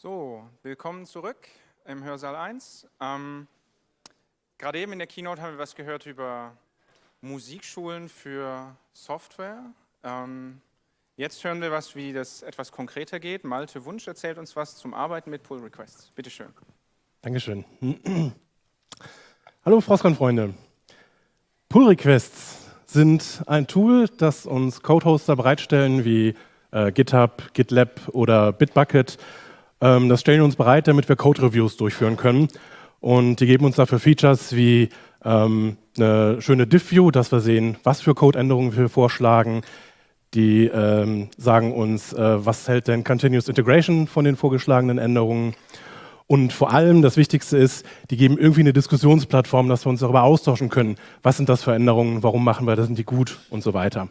So, willkommen zurück im Hörsaal 1. Gerade eben in der Keynote haben wir was gehört über Musikschulen für Software. Jetzt hören wir was, wie das etwas konkreter geht. Malte Wunsch erzählt uns was zum Arbeiten mit Pull Requests. Bitte schön. Dankeschön. Hallo Frostcon-Freunde. Pull Requests sind ein Tool, das uns Codehoster bereitstellen wie GitHub, GitLab oder Bitbucket. Das stellen wir uns bereit, damit wir Code-Reviews durchführen können. Und die geben uns dafür Features wie eine schöne Diff-View, dass wir sehen, was für Codeänderungen wir vorschlagen. Die sagen uns, was hält denn Continuous Integration von den vorgeschlagenen Änderungen. Und vor allem, das Wichtigste ist, die geben irgendwie eine Diskussionsplattform, dass wir uns darüber austauschen können. Was sind das für Änderungen, warum machen wir das, sind die gut und so weiter.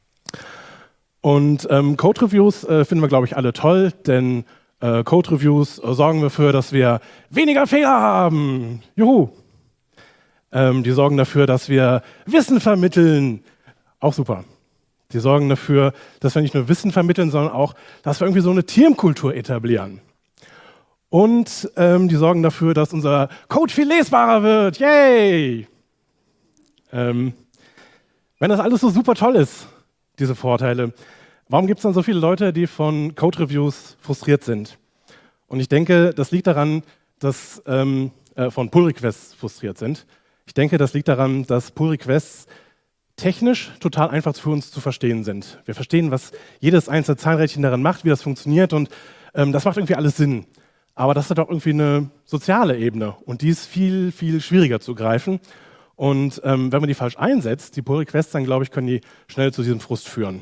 Und Code-Reviews finden wir, glaube ich, alle toll, denn Code-Reviews sorgen dafür, dass wir weniger Fehler haben. Juhu! Die sorgen dafür, dass wir Wissen vermitteln. Auch super. Die sorgen dafür, dass wir nicht nur Wissen vermitteln, sondern auch, dass wir irgendwie so eine Teamkultur etablieren. Und die sorgen dafür, dass unser Code viel lesbarer wird. Yay! Wenn das alles so super toll ist, diese Vorteile, warum gibt es dann so viele Leute, die von Code-Reviews frustriert sind? Und ich denke, das liegt daran, dass von Pull-Requests frustriert sind. Ich denke, das liegt daran, dass Pull-Requests technisch total einfach für uns zu verstehen sind. Wir verstehen, was jedes einzelne Zahlrädchen darin macht, wie das funktioniert und das macht irgendwie alles Sinn. Aber das hat auch irgendwie eine soziale Ebene und die ist viel, viel schwieriger zu greifen. Und wenn man die falsch einsetzt, die Pull-Requests, dann glaube ich, können die schnell zu diesem Frust führen.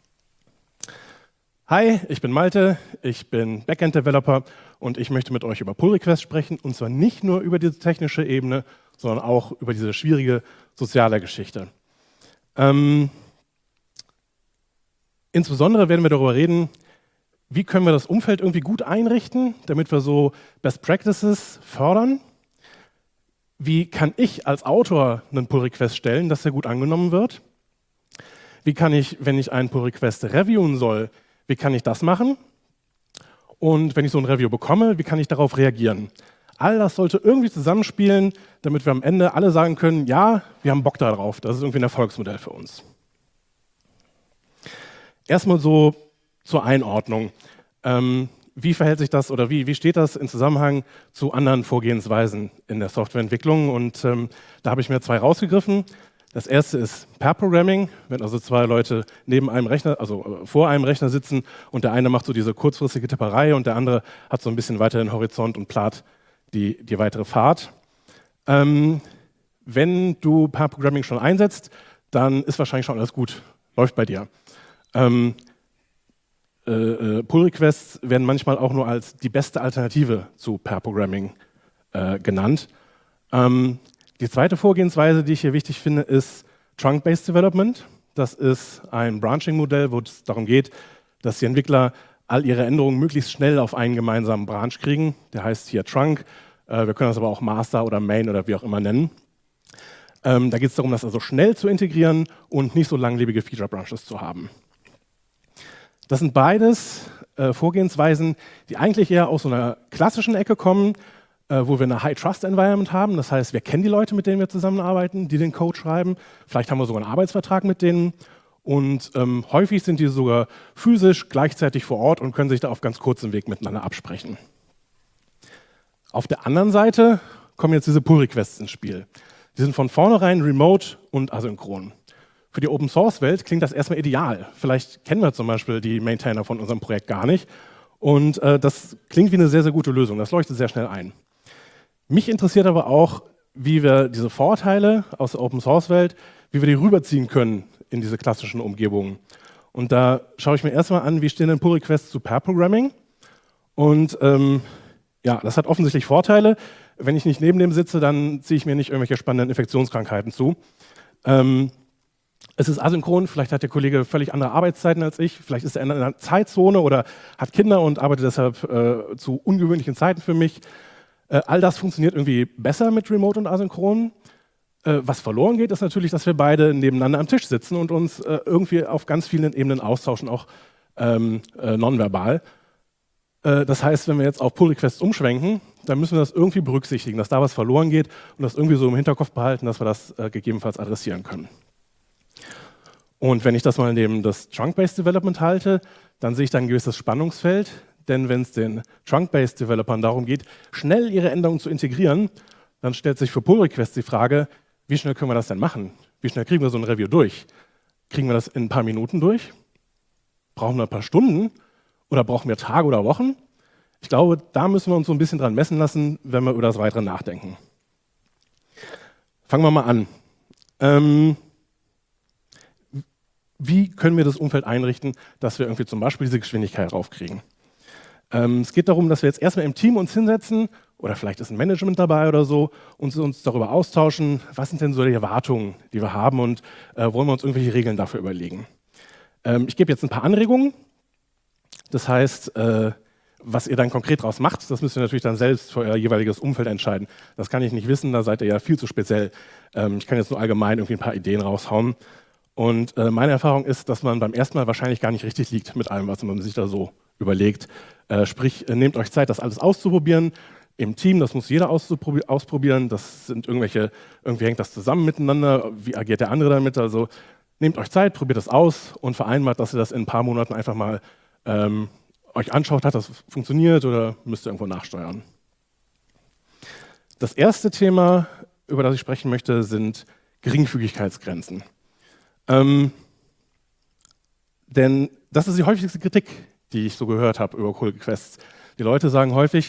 Hi, ich bin Malte, ich bin Backend-Developer und ich möchte mit euch über Pull-Requests sprechen und zwar nicht nur über diese technische Ebene, sondern auch über diese schwierige soziale Geschichte. Insbesondere werden wir darüber reden, wie können wir das Umfeld irgendwie gut einrichten, damit wir so Best Practices fördern. Wie kann ich als Autor einen Pull-Request stellen, dass er gut angenommen wird? Wie kann ich, wenn ich einen Pull-Request reviewen soll, wie kann ich das machen? Und wenn ich so ein Review bekomme, wie kann ich darauf reagieren? All das sollte irgendwie zusammenspielen, damit wir am Ende alle sagen können, ja, wir haben Bock darauf, das ist irgendwie ein Erfolgsmodell für uns. Erstmal so zur Einordnung. Wie verhält sich das oder wie steht das in Zusammenhang zu anderen Vorgehensweisen in der Softwareentwicklung? Und da habe ich mir zwei rausgegriffen. Das erste ist Pair-Programming, wenn also zwei Leute neben einem Rechner, also vor einem Rechner sitzen und der eine macht so diese kurzfristige Tipperei und der andere hat so ein bisschen weiter den Horizont und plant die weitere Fahrt. Wenn du Pair-Programming schon einsetzt, dann ist wahrscheinlich schon alles gut, läuft bei dir. Pull-Requests werden manchmal auch nur als die beste Alternative zu Pair-Programming genannt. Die zweite Vorgehensweise, die ich hier wichtig finde, ist Trunk-Based Development. Das ist ein Branching-Modell, wo es darum geht, dass die Entwickler all ihre Änderungen möglichst schnell auf einen gemeinsamen Branch kriegen. Der heißt hier Trunk. Wir können das aber auch Master oder Main oder wie auch immer nennen. Da geht es darum, das also schnell zu integrieren und nicht so langlebige Feature-Branches zu haben. Das sind beides Vorgehensweisen, die eigentlich eher aus so einer klassischen Ecke kommen, wo wir eine High-Trust-Environment haben. Das heißt, wir kennen die Leute, mit denen wir zusammenarbeiten, die den Code schreiben. Vielleicht haben wir sogar einen Arbeitsvertrag mit denen. Und häufig sind die sogar physisch gleichzeitig vor Ort und können sich da auf ganz kurzem Weg miteinander absprechen. Auf der anderen Seite kommen jetzt diese Pull-Requests ins Spiel. Die sind von vornherein remote und asynchron. Für die Open-Source-Welt klingt das erstmal ideal. Vielleicht kennen wir zum Beispiel die Maintainer von unserem Projekt gar nicht. Und das klingt wie eine sehr, sehr gute Lösung. Das leuchtet sehr schnell ein. Mich interessiert aber auch, wie wir diese Vorteile aus der Open-Source-Welt, wie wir die rüberziehen können in diese klassischen Umgebungen. Und da schaue ich mir erstmal an, wie stehen denn Pull-Requests zu Pair-Programming. Und ja, das hat offensichtlich Vorteile. Wenn ich nicht neben dem sitze, dann ziehe ich mir nicht irgendwelche spannenden Infektionskrankheiten zu. Es ist asynchron, vielleicht hat der Kollege völlig andere Arbeitszeiten als ich, vielleicht ist er in einer Zeitzone oder hat Kinder und arbeitet deshalb zu ungewöhnlichen Zeiten für mich. All das funktioniert irgendwie besser mit Remote und Asynchron. Was verloren geht, ist natürlich, dass wir beide nebeneinander am Tisch sitzen und uns irgendwie auf ganz vielen Ebenen austauschen, auch nonverbal. Das heißt, wenn wir jetzt auf Pull-Requests umschwenken, dann müssen wir das irgendwie berücksichtigen, dass da was verloren geht und das irgendwie so im Hinterkopf behalten, dass wir das gegebenenfalls adressieren können. Und wenn ich das mal neben das Trunk-Based Development halte, dann sehe ich da ein gewisses Spannungsfeld, denn wenn es den Trunk-Based Developern darum geht, schnell ihre Änderungen zu integrieren, dann stellt sich für Pull-Requests die Frage, wie schnell können wir das denn machen? Wie schnell kriegen wir so ein Review durch? Kriegen wir das in ein paar Minuten durch? Brauchen wir ein paar Stunden? Oder brauchen wir Tage oder Wochen? Ich glaube, da müssen wir uns so ein bisschen dran messen lassen, wenn wir über das Weitere nachdenken. Fangen wir mal an. Wie können wir das Umfeld einrichten, dass wir irgendwie zum Beispiel diese Geschwindigkeit raufkriegen? Es geht darum, dass wir jetzt erstmal im Team uns hinsetzen, oder vielleicht ist ein Management dabei oder so, und uns darüber austauschen, was sind denn so die Erwartungen, die wir haben und wollen wir uns irgendwelche Regeln dafür überlegen. Ich gebe jetzt ein paar Anregungen. Das heißt, was ihr dann konkret daraus macht, das müsst ihr natürlich dann selbst für euer jeweiliges Umfeld entscheiden. Das kann ich nicht wissen, da seid ihr ja viel zu speziell. Ich kann jetzt nur allgemein irgendwie ein paar Ideen raushauen. Und meine Erfahrung ist, dass man beim ersten Mal wahrscheinlich gar nicht richtig liegt mit allem, was man sich da so überlegt. Sprich, nehmt euch Zeit, das alles auszuprobieren. Im Team, das muss jeder ausprobieren. Das sind irgendwie hängt das zusammen miteinander. Wie agiert der andere damit? Also nehmt euch Zeit, probiert das aus und vereinbart, dass ihr das in ein paar Monaten einfach mal euch anschaut, hat das funktioniert oder müsst ihr irgendwo nachsteuern. Das erste Thema, über das ich sprechen möchte, sind Geringfügigkeitsgrenzen. Denn das ist die häufigste Kritik, die ich so gehört habe über Pull-Requests. Die Leute sagen häufig,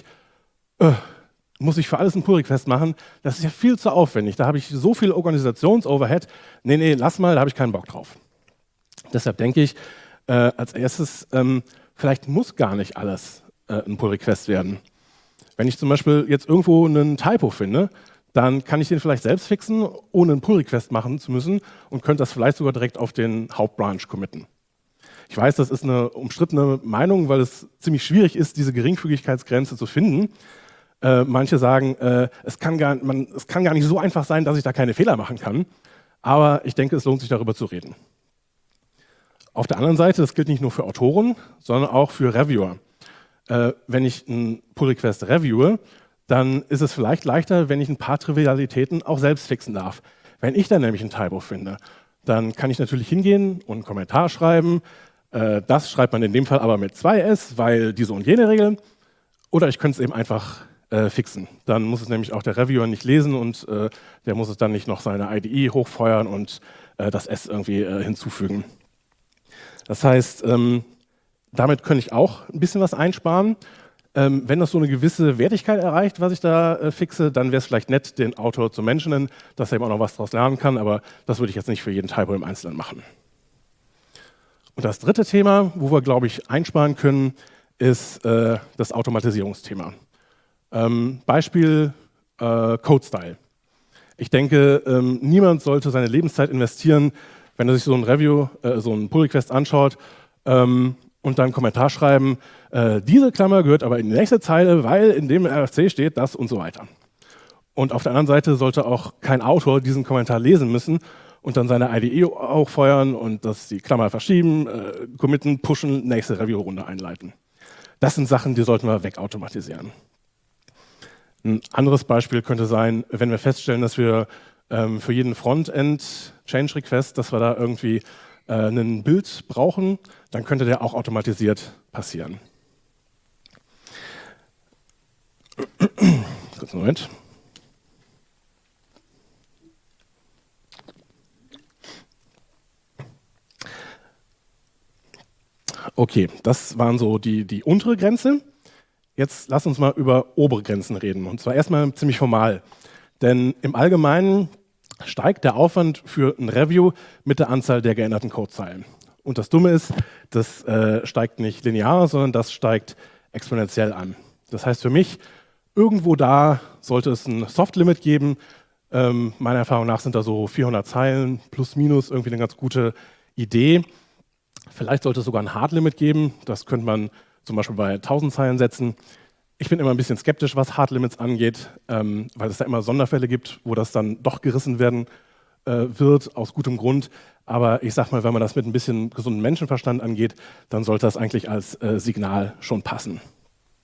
muss ich für alles einen Pull-Request machen? Das ist ja viel zu aufwendig. Da habe ich so viel Organisations-Overhead. Nee, lass mal, da habe ich keinen Bock drauf. Deshalb denke ich, als erstes, vielleicht muss gar nicht alles ein Pull-Request werden. Wenn ich zum Beispiel jetzt irgendwo einen Typo finde, dann kann ich den vielleicht selbst fixen, ohne einen Pull-Request machen zu müssen und könnte das vielleicht sogar direkt auf den Hauptbranch committen. Ich weiß, das ist eine umstrittene Meinung, weil es ziemlich schwierig ist, diese Geringfügigkeitsgrenze zu finden. Manche sagen, es kann gar nicht so einfach sein, dass ich da keine Fehler machen kann. Aber ich denke, es lohnt sich, darüber zu reden. Auf der anderen Seite, das gilt nicht nur für Autoren, sondern auch für Reviewer. Wenn ich einen Pull-Request reviewe, dann ist es vielleicht leichter, wenn ich ein paar Trivialitäten auch selbst fixen darf. Wenn ich dann nämlich ein Typo finde, dann kann ich natürlich hingehen und einen Kommentar schreiben. Das schreibt man in dem Fall aber mit 2S, weil diese und jene Regel. Oder ich könnte es eben einfach fixen. Dann muss es nämlich auch der Reviewer nicht lesen und der muss es dann nicht noch seine IDE hochfeuern und das S irgendwie hinzufügen. Das heißt, damit könnte ich auch ein bisschen was einsparen. Wenn das so eine gewisse Wertigkeit erreicht, was ich da fixe, dann wäre es vielleicht nett, den Autor zu mentionen, dass er eben auch noch was daraus lernen kann, aber das würde ich jetzt nicht für jeden Typo im Einzelnen machen. Und das dritte Thema, wo wir, glaube ich, einsparen können, ist das Automatisierungsthema. Beispiel Code-Style. Ich denke, niemand sollte seine Lebenszeit investieren, wenn er sich so ein Review, so einen Pull-Request anschaut und dann einen Kommentar schreiben, diese Klammer gehört aber in die nächste Zeile, weil in dem RFC steht das und so weiter. Und auf der anderen Seite sollte auch kein Autor diesen Kommentar lesen müssen und dann seine IDE auch feuern und das die Klammer verschieben, committen, pushen, nächste Review-Runde einleiten. Das sind Sachen, die sollten wir wegautomatisieren. Ein anderes Beispiel könnte sein, wenn wir feststellen, dass wir für jeden Frontend-Change-Request, dass wir da irgendwie ein Bild brauchen, dann könnte der auch automatisiert passieren. Kurzen Moment. Okay, das waren so die untere Grenze. Jetzt lass uns mal über obere Grenzen reden. Und zwar erstmal ziemlich formal. Denn im Allgemeinen steigt der Aufwand für ein Review mit der Anzahl der geänderten Codezeilen. Und das Dumme ist, das steigt nicht linear, sondern das steigt exponentiell an. Das heißt für mich, irgendwo da sollte es ein Soft-Limit geben. Meiner Erfahrung nach sind da so 400 Zeilen plus minus irgendwie eine ganz gute Idee. Vielleicht sollte es sogar ein Hard-Limit geben. Das könnte man zum Beispiel bei 1000 Zeilen setzen. Ich bin immer ein bisschen skeptisch, was Hard-Limits angeht, weil es da immer Sonderfälle gibt, wo das dann doch gerissen werden wird, aus gutem Grund. Aber ich sag mal, wenn man das mit ein bisschen gesundem Menschenverstand angeht, dann sollte das eigentlich als Signal schon passen.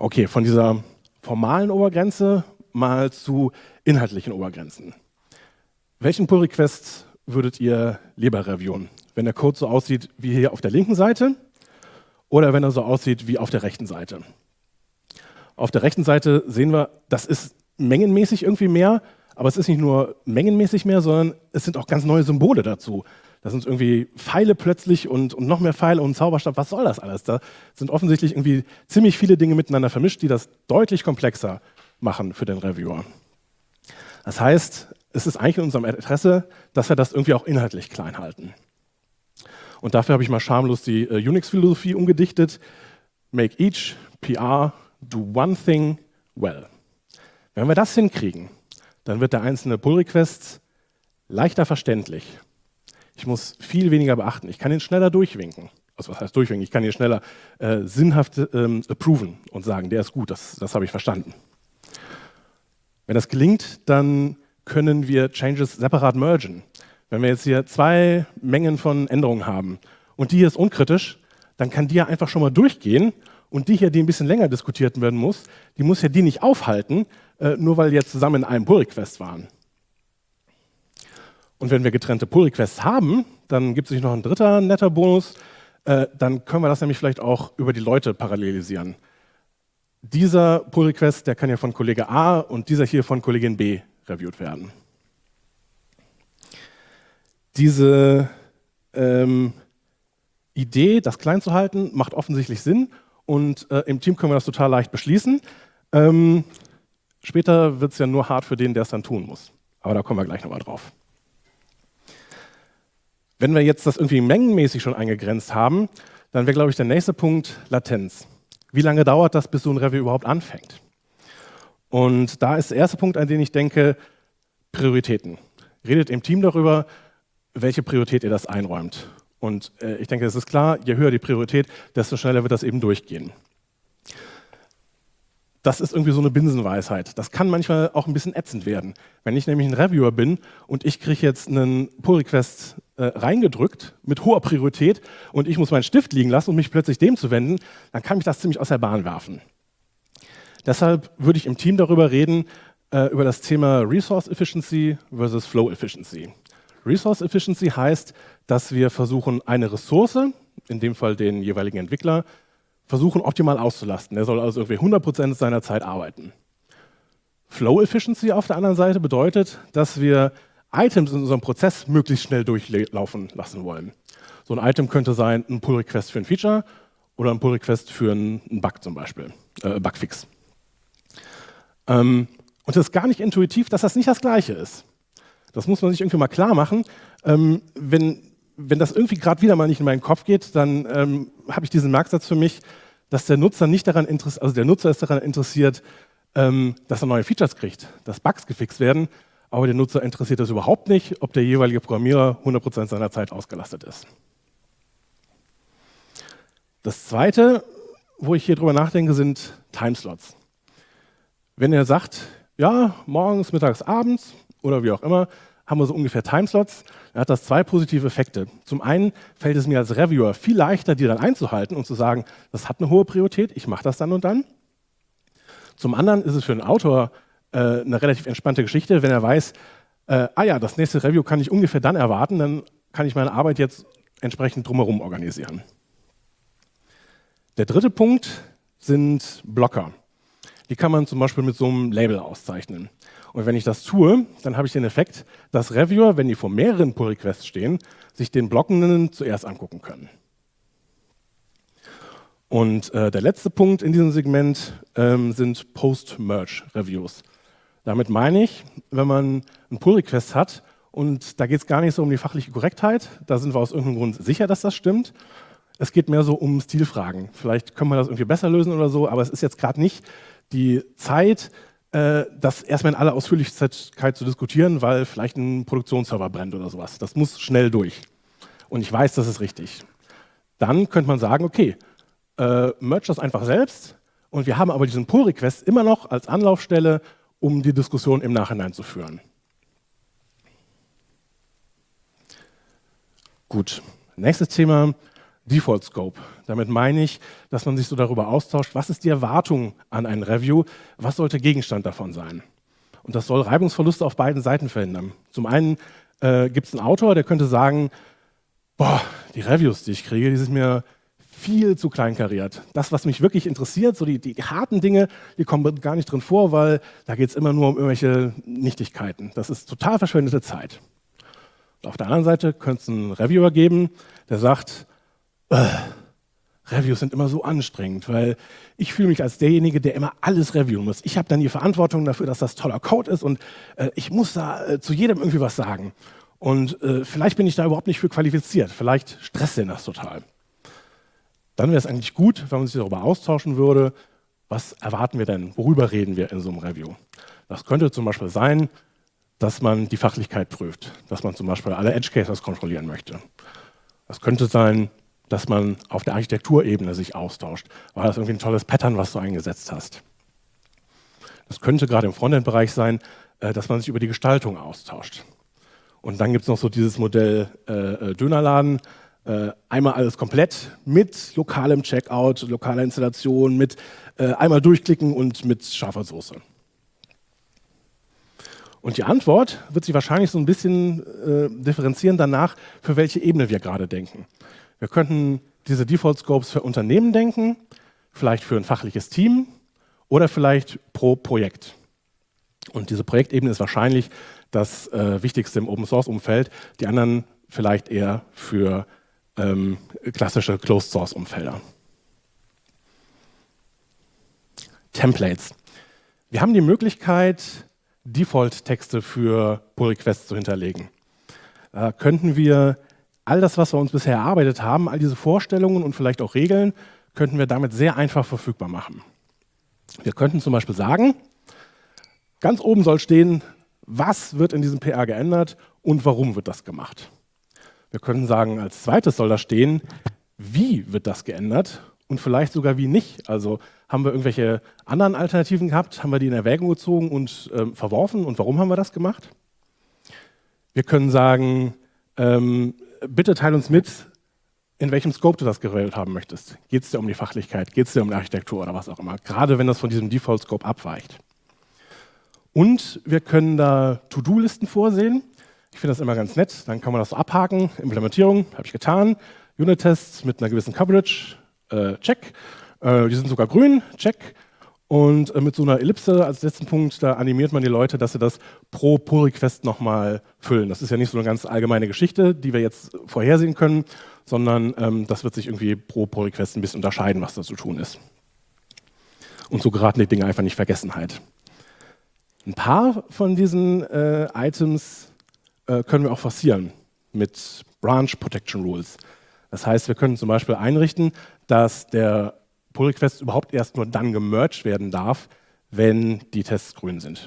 Okay, von dieser formalen Obergrenze mal zu inhaltlichen Obergrenzen. Welchen Pull-Request würdet ihr lieber reviewen? Wenn der Code so aussieht wie hier auf der linken Seite oder wenn er so aussieht wie auf der rechten Seite? Auf der rechten Seite sehen wir, das ist mengenmäßig irgendwie mehr, aber es ist nicht nur mengenmäßig mehr, sondern es sind auch ganz neue Symbole dazu. Da sind irgendwie Pfeile plötzlich und noch mehr Pfeile und ein Zauberstab. Was soll das alles? Da sind offensichtlich irgendwie ziemlich viele Dinge miteinander vermischt, die das deutlich komplexer machen für den Reviewer. Das heißt, es ist eigentlich in unserem Interesse, dass wir das irgendwie auch inhaltlich klein halten. Und dafür habe ich mal schamlos die Unix-Philosophie umgedichtet. Make each PR do one thing well. Wenn wir das hinkriegen, dann wird der einzelne Pull-Request leichter verständlich. Ich muss viel weniger beachten. Ich kann ihn schneller durchwinken. Also was heißt durchwinken? Ich kann ihn schneller sinnhaft approven und sagen, der ist gut, das habe ich verstanden. Wenn das gelingt, dann können wir Changes separat mergen. Wenn wir jetzt hier 2 Mengen von Änderungen haben und die hier ist unkritisch, dann kann die ja einfach schon mal durchgehen und die hier, die ein bisschen länger diskutiert werden muss, die muss ja die nicht aufhalten, nur weil die jetzt zusammen in einem Pull-Request waren. Und wenn wir getrennte Pull-Requests haben, dann gibt es noch ein dritter netter Bonus, dann können wir das nämlich vielleicht auch über die Leute parallelisieren. Dieser Pull-Request, der kann ja von Kollege A und dieser hier von Kollegin B reviewt werden. Diese Idee, das klein zu halten, macht offensichtlich Sinn und im Team können wir das total leicht beschließen. Später wird es ja nur hart für den, der es dann tun muss. Aber da kommen wir gleich nochmal drauf. Wenn wir jetzt das irgendwie mengenmäßig schon eingegrenzt haben, dann wäre, glaube ich, der nächste Punkt Latenz. Wie lange dauert das, bis so ein Review überhaupt anfängt? Und da ist der erste Punkt, an den ich denke, Prioritäten. Redet im Team darüber, welche Priorität ihr das einräumt. Und ich denke, es ist klar, je höher die Priorität, desto schneller wird das eben durchgehen. Das ist irgendwie so eine Binsenweisheit. Das kann manchmal auch ein bisschen ätzend werden. Wenn ich nämlich ein Reviewer bin und ich kriege jetzt einen Pull-Request reingedrückt mit hoher Priorität und ich muss meinen Stift liegen lassen, um mich plötzlich dem zu wenden, dann kann mich das ziemlich aus der Bahn werfen. Deshalb würde ich im Team darüber reden, über das Thema Resource Efficiency versus Flow Efficiency. Resource Efficiency heißt, dass wir versuchen, eine Ressource, in dem Fall den jeweiligen Entwickler, versuchen optimal auszulasten. Der soll also irgendwie 100% seiner Zeit arbeiten. Flow Efficiency auf der anderen Seite bedeutet, dass wir Items in unserem Prozess möglichst schnell durchlaufen lassen wollen. So ein Item könnte sein ein Pull-Request für ein Feature oder ein Pull-Request für einen Bug zum Beispiel, Bugfix. Und es ist gar nicht intuitiv, dass das nicht das Gleiche ist. Das muss man sich irgendwie mal klar machen. Wenn das irgendwie gerade wieder mal nicht in meinen Kopf geht, dann habe ich diesen Merksatz für mich, dass der Nutzer nicht daran interessiert, also der Nutzer ist daran interessiert, dass er neue Features kriegt, dass Bugs gefixt werden, aber der Nutzer interessiert das überhaupt nicht, ob der jeweilige Programmierer 100% seiner Zeit ausgelastet ist. Das Zweite, wo ich hier drüber nachdenke, sind Timeslots. Wenn er sagt, ja, morgens, mittags, abends oder wie auch immer, haben wir so ungefähr Timeslots, dann hat das 2 positive Effekte. Zum einen fällt es mir als Reviewer viel leichter, die dann einzuhalten und zu sagen, das hat eine hohe Priorität, ich mache das dann und dann. Zum anderen ist es für einen Autor eine relativ entspannte Geschichte, wenn er weiß, ja, das nächste Review kann ich ungefähr dann erwarten, dann kann ich meine Arbeit jetzt entsprechend drumherum organisieren. Der dritte Punkt sind Blocker. Die kann man zum Beispiel mit so einem Label auszeichnen. Und wenn ich das tue, dann habe ich den Effekt, dass Reviewer, wenn die vor mehreren Pull-Requests stehen, sich den Blockenden zuerst angucken können. Und der letzte Punkt in diesem Segment sind Post-Merge-Reviews. Damit meine ich, wenn man einen Pull-Request hat und da geht es gar nicht so um die fachliche Korrektheit, da sind wir aus irgendeinem Grund sicher, dass das stimmt. Es geht mehr so um Stilfragen. Vielleicht können wir das irgendwie besser lösen oder so, aber es ist jetzt gerade nicht die Zeit, das erstmal in aller Ausführlichkeit zu diskutieren, weil vielleicht ein Produktionsserver brennt oder sowas. Das muss schnell durch. Und ich weiß, das ist richtig. Dann könnte man sagen, okay, merge das einfach selbst und wir haben aber diesen Pull-Request immer noch als Anlaufstelle, um die Diskussion im Nachhinein zu führen. Gut, nächstes Thema, Default Scope. Damit meine ich, dass man sich so darüber austauscht, was ist die Erwartung an ein Review, was sollte Gegenstand davon sein. Und das soll Reibungsverluste auf beiden Seiten verhindern. Zum einen gibt es einen Autor, der könnte sagen, boah, die Reviews, die ich kriege, die sind mir viel zu kleinkariert. Das, was mich wirklich interessiert, so die harten Dinge, die kommen gar nicht drin vor, weil da geht es immer nur um irgendwelche Nichtigkeiten. Das ist total verschwendete Zeit. Und auf der anderen Seite könnte es einen Reviewer geben, der sagt, Reviews sind immer so anstrengend, weil ich fühle mich als derjenige, der immer alles reviewen muss. Ich habe dann die Verantwortung dafür, dass das toller Code ist und ich muss da zu jedem irgendwie was sagen. Und vielleicht bin ich da überhaupt nicht für qualifiziert. Vielleicht stresst den das total. Dann wäre es eigentlich gut, wenn man sich darüber austauschen würde, was erwarten wir denn, worüber reden wir in so einem Review. Das könnte zum Beispiel sein, dass man die Fachlichkeit prüft, dass man zum Beispiel alle Edge Cases kontrollieren möchte. Das könnte sein, dass man auf der Architekturebene sich austauscht. War das irgendwie ein tolles Pattern, was du eingesetzt hast? Das könnte gerade im Frontend-Bereich sein, dass man sich über die Gestaltung austauscht. Und dann gibt es noch so dieses Modell Dönerladen. Einmal alles komplett mit lokalem Checkout, lokaler Installation, mit einmal durchklicken und mit scharfer Soße. Und die Antwort wird sich wahrscheinlich so ein bisschen differenzieren danach, für welche Ebene wir gerade denken. Wir könnten diese Default Scopes für Unternehmen denken, vielleicht für ein fachliches Team oder vielleicht pro Projekt. Und diese Projektebene ist wahrscheinlich das Wichtigste im Open-Source-Umfeld, die anderen vielleicht eher für klassische Closed-Source-Umfelder. Templates. Wir haben die Möglichkeit, Default-Texte für Pull-Requests zu hinterlegen. Da könnten wir all das, was wir uns bisher erarbeitet haben, all diese Vorstellungen und vielleicht auch Regeln, könnten wir damit sehr einfach verfügbar machen. Wir könnten zum Beispiel sagen, ganz oben soll stehen, was wird in diesem PR geändert und warum wird das gemacht. Wir können sagen, als zweites soll da stehen, wie wird das geändert und vielleicht sogar wie nicht. Also haben wir irgendwelche anderen Alternativen gehabt, haben wir die in Erwägung gezogen und verworfen und warum haben wir das gemacht? Wir können sagen, bitte teile uns mit, in welchem Scope du das gewählt haben möchtest. Geht es dir um die Fachlichkeit, geht es dir um die Architektur oder was auch immer, gerade wenn das von diesem Default-Scope abweicht. Und wir können da To-Do-Listen vorsehen. Ich finde das immer ganz nett, dann kann man das so abhaken. Implementierung, habe ich getan. Unit-Tests mit einer gewissen Coverage, check. Die sind sogar grün, check. Und mit so einer Ellipse als letzten Punkt, da animiert man die Leute, dass sie das pro Pull-Request nochmal füllen. Das ist ja nicht so eine ganz allgemeine Geschichte, die wir jetzt vorhersehen können, sondern das wird sich irgendwie pro Pull-Request ein bisschen unterscheiden, was da zu tun ist. Und so geraten die Dinge einfach nicht in Vergessenheit. Ein paar von diesen Items können wir auch forcieren mit Branch Protection Rules. Das heißt, wir können zum Beispiel einrichten, dass der Pull-Request überhaupt erst nur dann gemerged werden darf, wenn die Tests grün sind.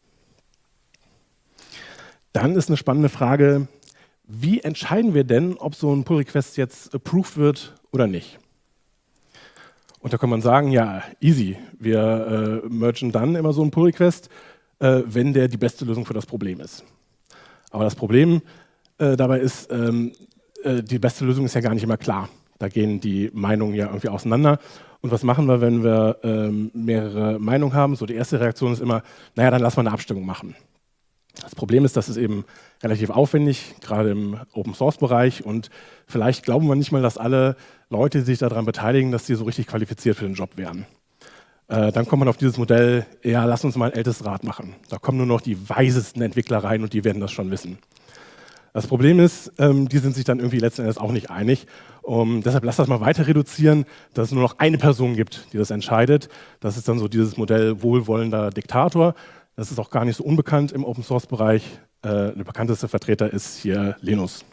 Dann ist eine spannende Frage, wie entscheiden wir denn, ob so ein Pull-Request jetzt approved wird oder nicht? Und da kann man sagen, ja, easy, wir mergen dann immer so einen Pull-Request, wenn der die beste Lösung für das Problem ist. Aber das Problem dabei ist, die beste Lösung ist ja gar nicht immer klar. Da gehen die Meinungen ja irgendwie auseinander. Und was machen wir, wenn wir mehrere Meinungen haben? So, die erste Reaktion ist immer, naja, dann lass mal eine Abstimmung machen. Das Problem ist, das ist eben relativ aufwendig, gerade im Open-Source-Bereich. Und vielleicht glauben wir nicht mal, dass alle Leute, die sich daran beteiligen, dass die so richtig qualifiziert für den Job wären. Dann kommt man auf dieses Modell, ja, lass uns mal ein Ältestrat machen. Da kommen nur noch die weisesten Entwickler rein und die werden das schon wissen. Das Problem ist, die sind sich dann irgendwie letzten Endes auch nicht einig. Deshalb lass das mal weiter reduzieren, dass es nur noch eine Person gibt, die das entscheidet. Das ist dann so dieses Modell wohlwollender Diktator. Das ist auch gar nicht so unbekannt im Open-Source-Bereich. Der bekannteste Vertreter ist hier Linus.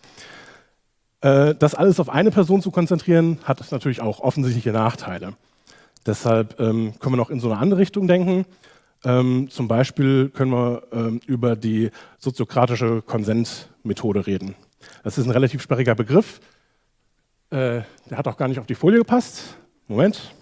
Das alles auf eine Person zu konzentrieren, hat natürlich auch offensichtliche Nachteile. Deshalb können wir noch in so eine andere Richtung denken. Zum Beispiel können wir über die soziokratische Konsentmethode reden. Das ist ein relativ sperriger Begriff. Der hat auch gar nicht auf die Folie gepasst. Moment.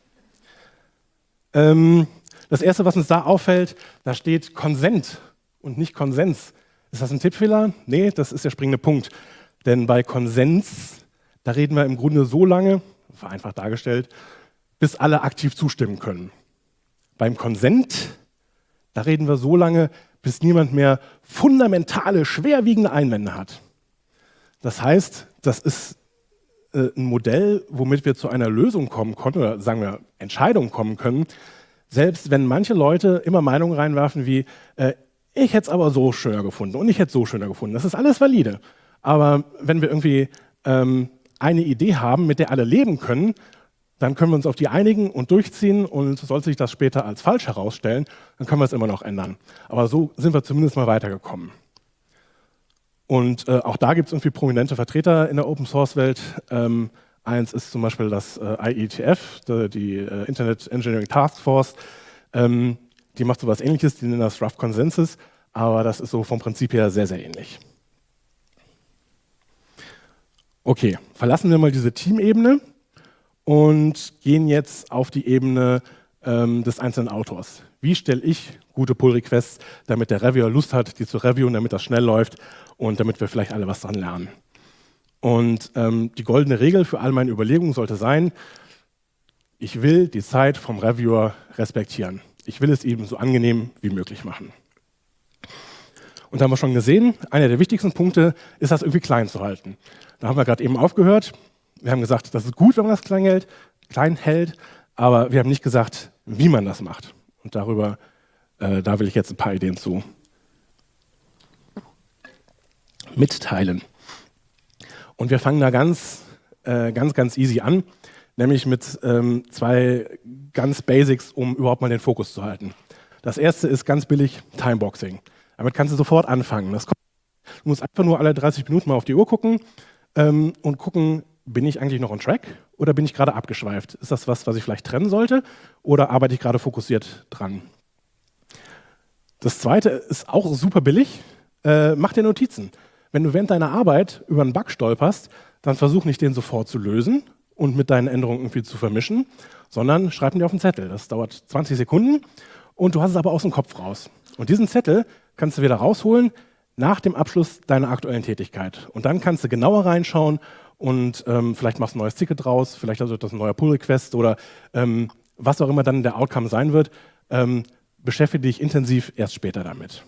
Das Erste, was uns da auffällt, da steht Konsent und nicht Konsens. Ist das ein Tippfehler? Nee, das ist der springende Punkt. Denn bei Konsens, Da reden wir im Grunde so lange, vereinfacht dargestellt, bis alle aktiv zustimmen können. Beim Consent, da reden wir so lange, bis niemand mehr fundamentale, schwerwiegende Einwände hat. Das heißt, das ist ein Modell, womit wir zu einer Lösung kommen konnten, oder sagen wir Entscheidungen kommen können, selbst wenn manche Leute immer Meinungen reinwerfen wie, ich hätte es aber so schöner gefunden und ich hätte es so schöner gefunden. Das ist alles valide. Aber wenn wir irgendwie eine Idee haben, mit der alle leben können, dann können wir uns auf die einigen und durchziehen und sollte sich das später als falsch herausstellen, dann können wir es immer noch ändern. Aber so sind wir zumindest mal weitergekommen. Und auch da gibt es irgendwie prominente Vertreter in der Open-Source-Welt. Eins ist zum Beispiel das IETF, die Internet Engineering Task Force. Die macht so was Ähnliches, die nennen das Rough Consensus, aber das ist so vom Prinzip her sehr, sehr ähnlich. Okay, verlassen wir mal diese Teamebene und gehen jetzt auf die Ebene des einzelnen Autors. Wie stelle ich gute Pull-Requests, damit der Reviewer Lust hat, die zu reviewen, damit das schnell läuft und damit wir vielleicht alle was dran lernen? Und die goldene Regel für all meine Überlegungen sollte sein, ich will die Zeit vom Reviewer respektieren. Ich will es ihm so angenehm wie möglich machen. Und da haben wir schon gesehen, einer der wichtigsten Punkte ist, das irgendwie klein zu halten. Da haben wir gerade eben aufgehört. Wir haben gesagt, das ist gut, wenn man das klein hält, aber wir haben nicht gesagt, wie man das macht. Und da will ich jetzt ein paar Ideen zu mitteilen. Und wir fangen da ganz easy an, nämlich mit zwei ganz Basics, um überhaupt mal den Fokus zu halten. Das erste ist ganz billig Timeboxing. Damit kannst du sofort anfangen. Du musst einfach nur alle 30 Minuten mal auf die Uhr gucken und gucken, bin ich eigentlich noch on track oder bin ich gerade abgeschweift? Ist das was ich vielleicht trennen sollte oder arbeite ich gerade fokussiert dran? Das zweite ist auch super billig. Mach dir Notizen. Wenn du während deiner Arbeit über einen Bug stolperst, dann versuch nicht, den sofort zu lösen und mit deinen Änderungen irgendwie zu vermischen, sondern schreib ihn dir auf den Zettel. Das dauert 20 Sekunden und du hast es aber aus dem Kopf raus. Und diesen Zettel kannst du wieder rausholen nach dem Abschluss deiner aktuellen Tätigkeit. Und dann kannst du genauer reinschauen und vielleicht machst du ein neues Ticket draus, vielleicht wird das ein neuer Pull-Request oder was auch immer dann der Outcome sein wird, beschäftige dich intensiv erst später damit.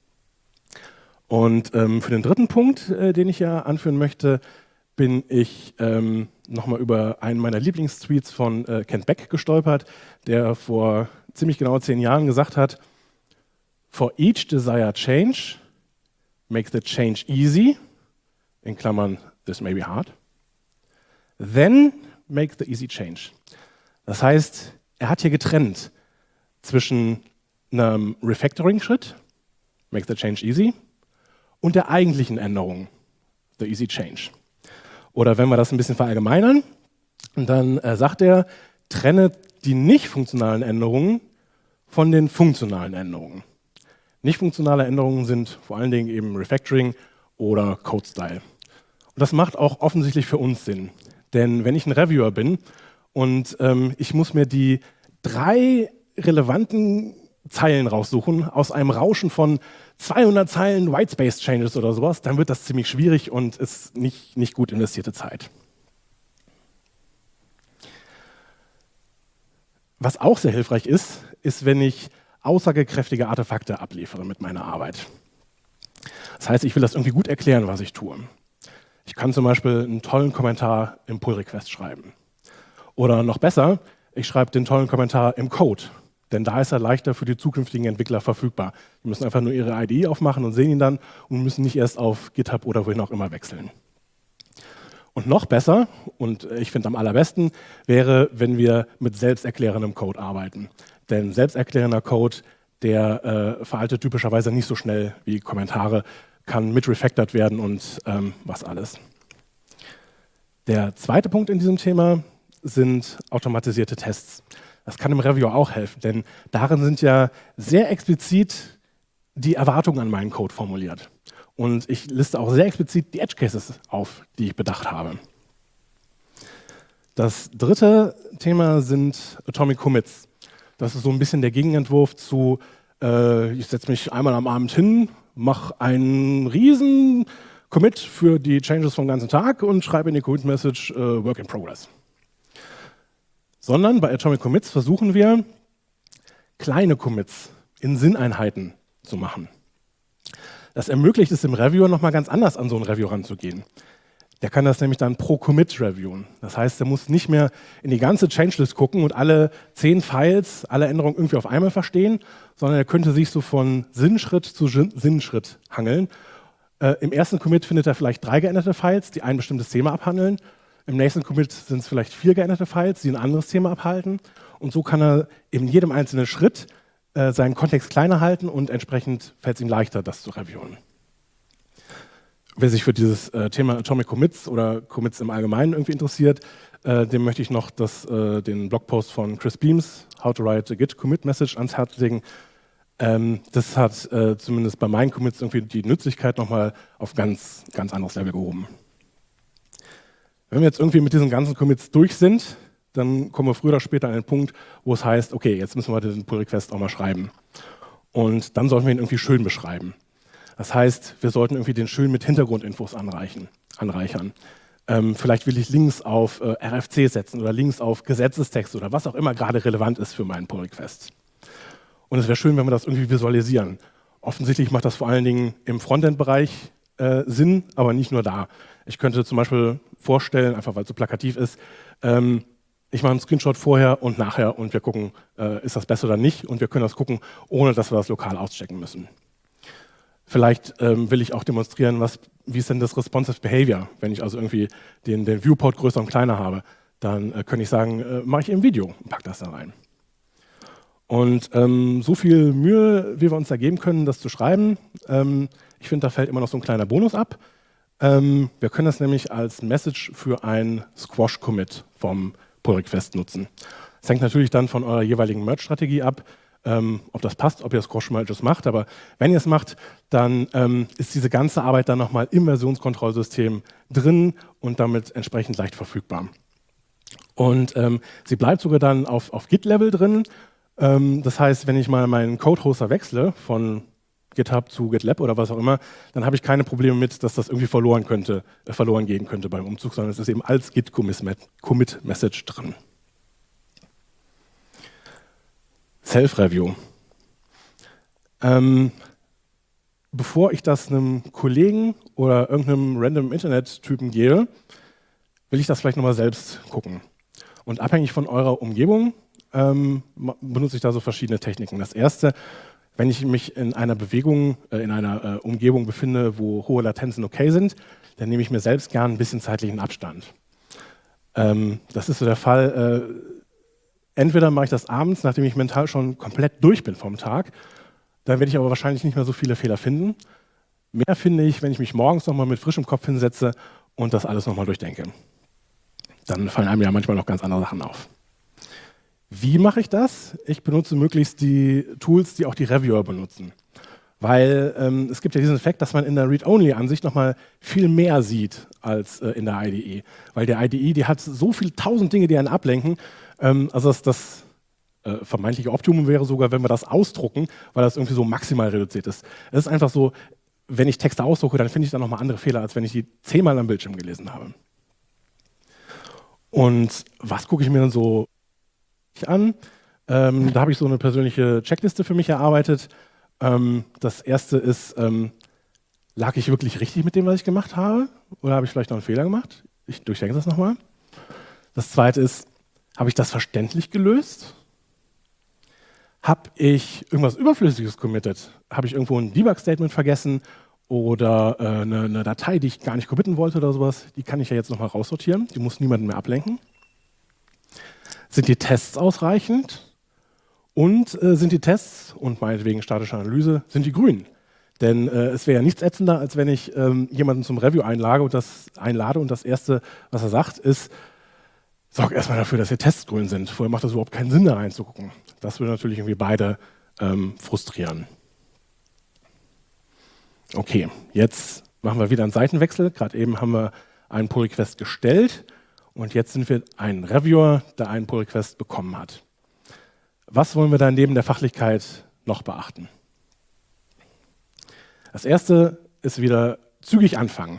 Und für den dritten Punkt, den ich ja anführen möchte, bin ich nochmal über einen meiner Lieblingstweets von Kent Beck gestolpert, der vor ziemlich genau 10 Jahren gesagt hat, for each desired change, make the change easy, in Klammern, this may be hard, then make the easy change. Das heißt, er hat hier getrennt zwischen einem Refactoring-Schritt, make the change easy, und der eigentlichen Änderung, the easy change. Oder wenn wir das ein bisschen verallgemeinern, dann sagt er, trenne die nicht funktionalen Änderungen von den funktionalen Änderungen. Nicht funktionale Änderungen sind vor allen Dingen eben Refactoring oder Code-Style. Und das macht auch offensichtlich für uns Sinn. Denn wenn ich ein Reviewer bin und ich muss mir die 3 relevanten Zeilen raussuchen aus einem Rauschen von 200 Zeilen Whitespace Changes oder sowas, dann wird das ziemlich schwierig und ist nicht gut investierte Zeit. Was auch sehr hilfreich ist, wenn ich aussagekräftige Artefakte abliefere mit meiner Arbeit. Das heißt, ich will das irgendwie gut erklären, was ich tue. Ich kann zum Beispiel einen tollen Kommentar im Pull-Request schreiben. Oder noch besser, ich schreibe den tollen Kommentar im Code. Denn da ist er leichter für die zukünftigen Entwickler verfügbar. Die müssen einfach nur ihre IDE aufmachen und sehen ihn dann und müssen nicht erst auf GitHub oder wohin auch immer wechseln. Und noch besser, und ich finde am allerbesten, wäre, wenn wir mit selbsterklärendem Code arbeiten. Denn selbsterklärender Code, der veraltet typischerweise nicht so schnell wie Kommentare, kann mit refactored werden und was alles. Der zweite Punkt in diesem Thema sind automatisierte Tests. Das kann im Reviewer auch helfen, denn darin sind ja sehr explizit die Erwartungen an meinen Code formuliert. Und ich liste auch sehr explizit die Edge Cases auf, die ich bedacht habe. Das dritte Thema sind Atomic Commits. Das ist so ein bisschen der Gegenentwurf zu, ich setze mich einmal am Abend hin, mache einen riesen Commit für die Changes vom ganzen Tag und schreibe in die Commit-Message Work in Progress. Sondern bei Atomic Commits versuchen wir, kleine Commits in Sinneinheiten zu machen. Das ermöglicht es dem Reviewer nochmal ganz anders an so ein Review ranzugehen. Der kann das nämlich dann pro Commit reviewen. Das heißt, er muss nicht mehr in die ganze Changelist gucken und alle 10 Files, alle Änderungen irgendwie auf einmal verstehen, sondern er könnte sich so von Sinnschritt zu Sinnschritt hangeln. Im ersten Commit findet er vielleicht 3 geänderte Files, die ein bestimmtes Thema abhandeln. Im nächsten Commit sind es vielleicht 4 geänderte Files, die ein anderes Thema abhalten. Und so kann er in jedem einzelnen Schritt seinen Kontext kleiner halten und entsprechend fällt es ihm leichter, das zu reviewen. Wer sich für dieses Thema Atomic Commits oder Commits im Allgemeinen irgendwie interessiert, dem möchte ich noch den Blogpost von Chris Beams, How to Write a Git Commit Message, ans Herz legen. Das hat zumindest bei meinen Commits irgendwie die Nützlichkeit nochmal auf ganz anderes Level gehoben. Wenn wir jetzt irgendwie mit diesen ganzen Commits durch sind, dann kommen wir früher oder später an den Punkt, wo es heißt, okay, jetzt müssen wir den Pull-Request auch mal schreiben. Und dann sollten wir ihn irgendwie schön beschreiben. Das heißt, wir sollten irgendwie den schön mit Hintergrundinfos anreichern. Vielleicht will ich Links auf RFC setzen oder Links auf Gesetzestext oder was auch immer gerade relevant ist für meinen Pull-Request. Und es wäre schön, wenn wir das irgendwie visualisieren. Offensichtlich macht das vor allen Dingen im Frontend-Bereich Sinn, aber nicht nur da. Ich könnte zum Beispiel vorstellen, einfach weil es so plakativ ist, ich mache einen Screenshot vorher und nachher und wir gucken, ist das besser oder nicht, und wir können das gucken, ohne dass wir das lokal auschecken müssen. Vielleicht will ich auch demonstrieren, wie ist denn das Responsive Behavior, wenn ich also irgendwie den Viewport größer und kleiner habe, dann könnte ich sagen, mache ich im Video und packe das da rein. Und so viel Mühe, wie wir uns da geben können, das zu schreiben, ich finde, da fällt immer noch so ein kleiner Bonus ab. Wir können das nämlich als Message für ein Squash-Commit vom Pull-Request nutzen. Das hängt natürlich dann von eurer jeweiligen Merge-Strategie ab, ob das passt, ob ihr Squash-Merges macht. Aber wenn ihr es macht, dann ist diese ganze Arbeit dann nochmal im Versionskontrollsystem drin und damit entsprechend leicht verfügbar. Und sie bleibt sogar dann auf Git-Level drin. Das heißt, wenn ich mal meinen Code-Hoster wechsle von GitHub zu GitLab oder was auch immer, dann habe ich keine Probleme mit, dass das irgendwie verloren gehen könnte beim Umzug, sondern es ist eben als Git-Commit-Message drin. Self-Review. Bevor ich das einem Kollegen oder irgendeinem random Internet-Typen gebe, will ich das vielleicht nochmal selbst gucken. Und abhängig von eurer Umgebung benutze ich da so verschiedene Techniken. Das erste, wenn ich mich in einer Umgebung befinde, wo hohe Latenzen okay sind, dann nehme ich mir selbst gern ein bisschen zeitlichen Abstand. Das ist so der Fall, entweder mache ich das abends, nachdem ich mental schon komplett durch bin vom Tag, dann werde ich aber wahrscheinlich nicht mehr so viele Fehler finden. Mehr finde ich, wenn ich mich morgens nochmal mit frischem Kopf hinsetze und das alles nochmal durchdenke. Dann fallen einem ja manchmal noch ganz andere Sachen auf. Wie mache ich das? Ich benutze möglichst die Tools, die auch die Reviewer benutzen. Weil es gibt ja diesen Effekt, dass man in der Read-Only-Ansicht nochmal viel mehr sieht als in der IDE. Weil der IDE, die hat so viele tausend Dinge, die einen ablenken. Also das vermeintliche Optimum wäre sogar, wenn wir das ausdrucken, weil das irgendwie so maximal reduziert ist. Es ist einfach so, wenn ich Texte ausdrucke, dann finde ich dann nochmal andere Fehler, als wenn ich die 10-mal am Bildschirm gelesen habe. Und was gucke ich mir dann so an? Da habe ich so eine persönliche Checkliste für mich erarbeitet. Das erste ist, lag ich wirklich richtig mit dem, was ich gemacht habe? Oder habe ich vielleicht noch einen Fehler gemacht? Ich durchdenke das nochmal. Das zweite ist, habe ich das verständlich gelöst? Habe ich irgendwas Überflüssiges committed? Habe ich irgendwo ein Debug-Statement vergessen? Oder eine Datei, die ich gar nicht committen wollte oder sowas? Die kann ich ja jetzt nochmal raussortieren. Die muss niemanden mehr ablenken. Sind die Tests ausreichend? Und sind die Tests und meinetwegen statische Analyse, sind die grün? Denn es wäre ja nichts ätzender, als wenn ich jemanden zum Review einlade und das Erste, was er sagt, ist, sorg erstmal dafür, dass die Tests grün sind. Vorher macht das überhaupt keinen Sinn, da reinzugucken. Das würde natürlich irgendwie beide frustrieren. Okay, jetzt machen wir wieder einen Seitenwechsel. Gerade eben haben wir einen Pull-Request gestellt und jetzt sind wir ein Reviewer, der einen Pull-Request bekommen hat. Was wollen wir da neben der Fachlichkeit noch beachten? Das erste ist wieder zügig anfangen.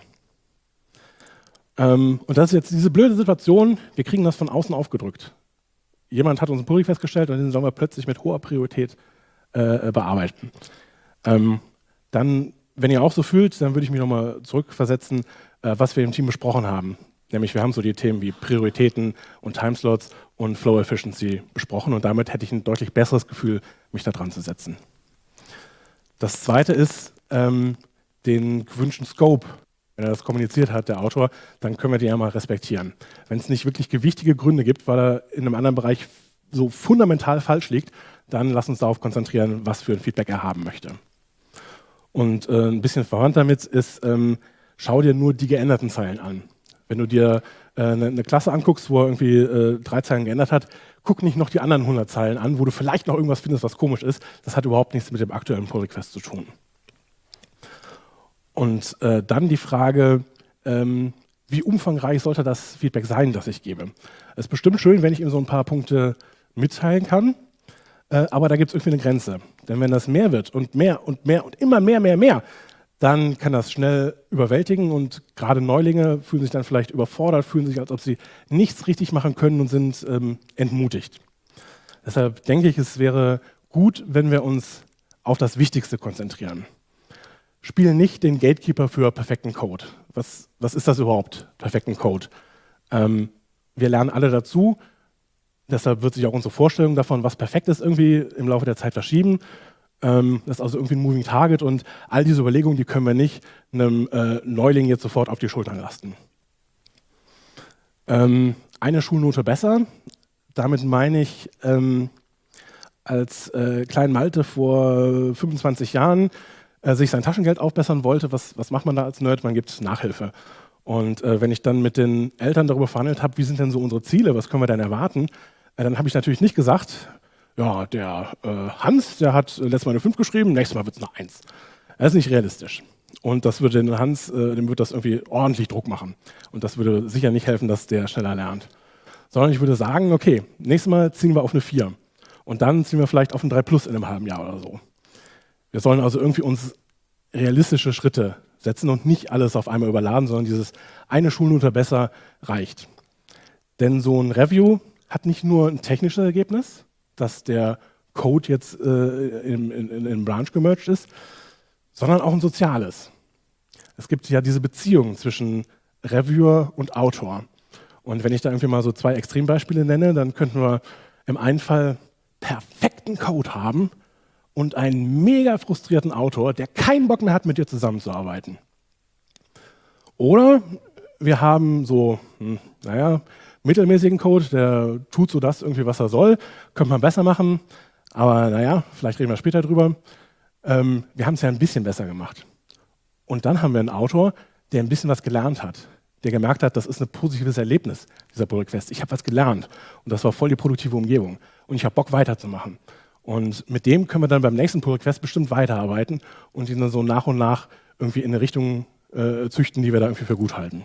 Und das ist jetzt diese blöde Situation, wir kriegen das von außen aufgedrückt. Jemand hat uns einen Pull-Request gestellt und den sollen wir plötzlich mit hoher Priorität bearbeiten. Dann, wenn ihr auch so fühlt, dann würde ich mich nochmal zurückversetzen, was wir im Team besprochen haben. Nämlich wir haben so die Themen wie Prioritäten und Timeslots und Flow Efficiency besprochen und damit hätte ich ein deutlich besseres Gefühl, mich da dran zu setzen. Das zweite ist, den gewünschten Scope, wenn er das kommuniziert hat, der Autor, dann können wir den ja mal respektieren. Wenn es nicht wirklich gewichtige Gründe gibt, weil er in einem anderen Bereich so fundamental falsch liegt, dann lass uns darauf konzentrieren, was für ein Feedback er haben möchte. Und ein bisschen verwandt damit ist, schau dir nur die geänderten Zeilen an. Wenn du dir eine Klasse anguckst, wo er irgendwie 3 Zeilen geändert hat, guck nicht noch die anderen 100 Zeilen an, wo du vielleicht noch irgendwas findest, was komisch ist. Das hat überhaupt nichts mit dem aktuellen Pull-Request zu tun. Und dann die Frage, wie umfangreich sollte das Feedback sein, das ich gebe? Es ist bestimmt schön, wenn ich ihm so ein paar Punkte mitteilen kann, aber da gibt es irgendwie eine Grenze. Denn wenn das mehr wird und mehr und mehr und immer mehr, dann kann das schnell überwältigen und gerade Neulinge fühlen sich dann vielleicht überfordert, fühlen sich, als ob sie nichts richtig machen können und sind entmutigt. Deshalb denke ich, es wäre gut, wenn wir uns auf das Wichtigste konzentrieren. Spiel nicht den Gatekeeper für perfekten Code. Was ist das überhaupt, perfekten Code? Wir lernen alle dazu, deshalb wird sich auch unsere Vorstellung davon, was perfekt ist, irgendwie im Laufe der Zeit verschieben. Das ist also irgendwie ein Moving Target und all diese Überlegungen, die können wir nicht einem Neuling jetzt sofort auf die Schultern lasten. Eine Schulnote besser, damit meine ich, als Klein Malte vor 25 Jahren sich sein Taschengeld aufbessern wollte, was macht man da als Nerd? Man gibt Nachhilfe. Und wenn ich dann mit den Eltern darüber verhandelt habe, wie sind denn so unsere Ziele, was können wir denn erwarten, dann habe ich natürlich nicht gesagt, ja, der Hans, der hat letztes Mal eine 5 geschrieben, nächstes Mal wird es eine 1. Das ist nicht realistisch. Und das würde den Hans, dem würde das irgendwie ordentlich Druck machen. Und das würde sicher nicht helfen, dass der schneller lernt. Sondern ich würde sagen, okay, nächstes Mal ziehen wir auf eine 4. Und dann ziehen wir vielleicht auf ein 3+ in einem halben Jahr oder so. Wir sollen also irgendwie uns realistische Schritte setzen und nicht alles auf einmal überladen, sondern dieses eine Schulnote besser reicht. Denn so ein Review hat nicht nur ein technisches Ergebnis, dass der Code jetzt in Branch gemerged ist, sondern auch ein soziales. Es gibt ja diese Beziehung zwischen Reviewer und Autor. Und wenn ich da irgendwie mal so 2 Extrembeispiele nenne, dann könnten wir im einen Fall perfekten Code haben und einen mega frustrierten Autor, der keinen Bock mehr hat, mit dir zusammenzuarbeiten. Oder wir haben so, mittelmäßigen Code, der tut so das irgendwie, was er soll, könnte man besser machen, aber vielleicht reden wir später drüber. Wir haben es ja ein bisschen besser gemacht. Und dann haben wir einen Autor, der ein bisschen was gelernt hat, der gemerkt hat, das ist ein positives Erlebnis, dieser Pull-Request. Ich habe was gelernt und das war voll die produktive Umgebung und ich habe Bock weiterzumachen. Und mit dem können wir dann beim nächsten Pull-Request bestimmt weiterarbeiten und ihn dann so nach und nach irgendwie in eine Richtung züchten, die wir da irgendwie für gut halten.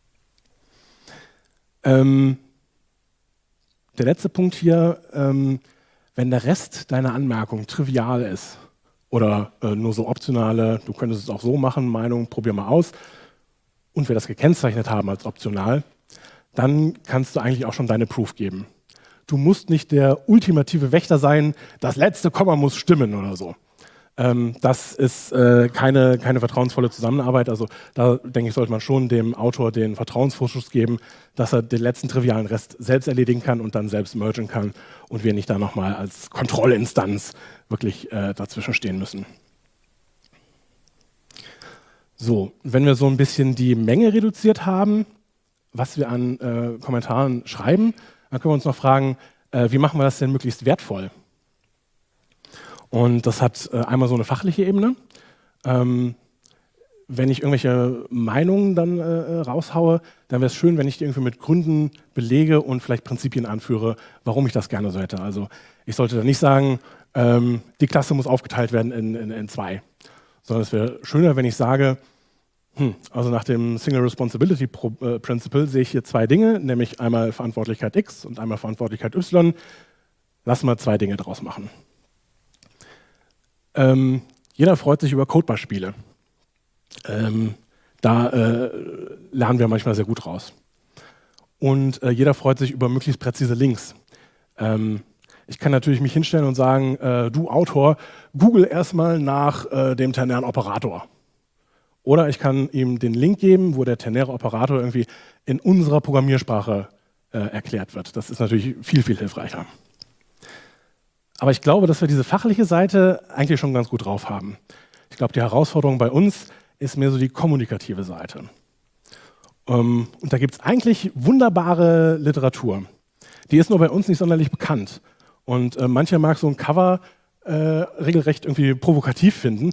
Der letzte Punkt hier, wenn der Rest deiner Anmerkung trivial ist oder nur so optionale, du könntest es auch so machen, Meinung, probier mal aus, und wir das gekennzeichnet haben als optional, dann kannst du eigentlich auch schon deine Proof geben. Du musst nicht der ultimative Wächter sein, das letzte Komma muss stimmen oder so. Das ist keine vertrauensvolle Zusammenarbeit. Also da denke ich, sollte man schon dem Autor den Vertrauensvorschuss geben, dass er den letzten trivialen Rest selbst erledigen kann und dann selbst mergen kann und wir nicht da nochmal als Kontrollinstanz wirklich dazwischen stehen müssen. So, wenn wir so ein bisschen die Menge reduziert haben, was wir an Kommentaren schreiben, dann können wir uns noch fragen, wie machen wir das denn möglichst wertvoll? Und das hat einmal so eine fachliche Ebene. Wenn ich irgendwelche Meinungen dann raushaue, dann wäre es schön, wenn ich die irgendwie mit Gründen belege und vielleicht Prinzipien anführe, warum ich das gerne so hätte. Also ich sollte da nicht sagen, die Klasse muss aufgeteilt werden in 2. Sondern es wäre schöner, wenn ich sage, also nach dem Single Responsibility Principle sehe ich hier 2 Dinge, nämlich einmal Verantwortlichkeit X und einmal Verantwortlichkeit Y. Lass mal 2 Dinge draus machen. Jeder freut sich über Codebeispiele. Da lernen wir manchmal sehr gut raus. Und jeder freut sich über möglichst präzise Links. Ich kann natürlich mich hinstellen und sagen, du Autor, google erstmal nach dem ternären Operator. Oder ich kann ihm den Link geben, wo der ternäre Operator irgendwie in unserer Programmiersprache erklärt wird. Das ist natürlich viel, viel hilfreicher. Aber ich glaube, dass wir diese fachliche Seite eigentlich schon ganz gut drauf haben. Ich glaube, die Herausforderung bei uns ist mehr so die kommunikative Seite. Und da gibt es eigentlich wunderbare Literatur. Die ist nur bei uns nicht sonderlich bekannt. Und mancher mag so ein Cover regelrecht irgendwie provokativ finden.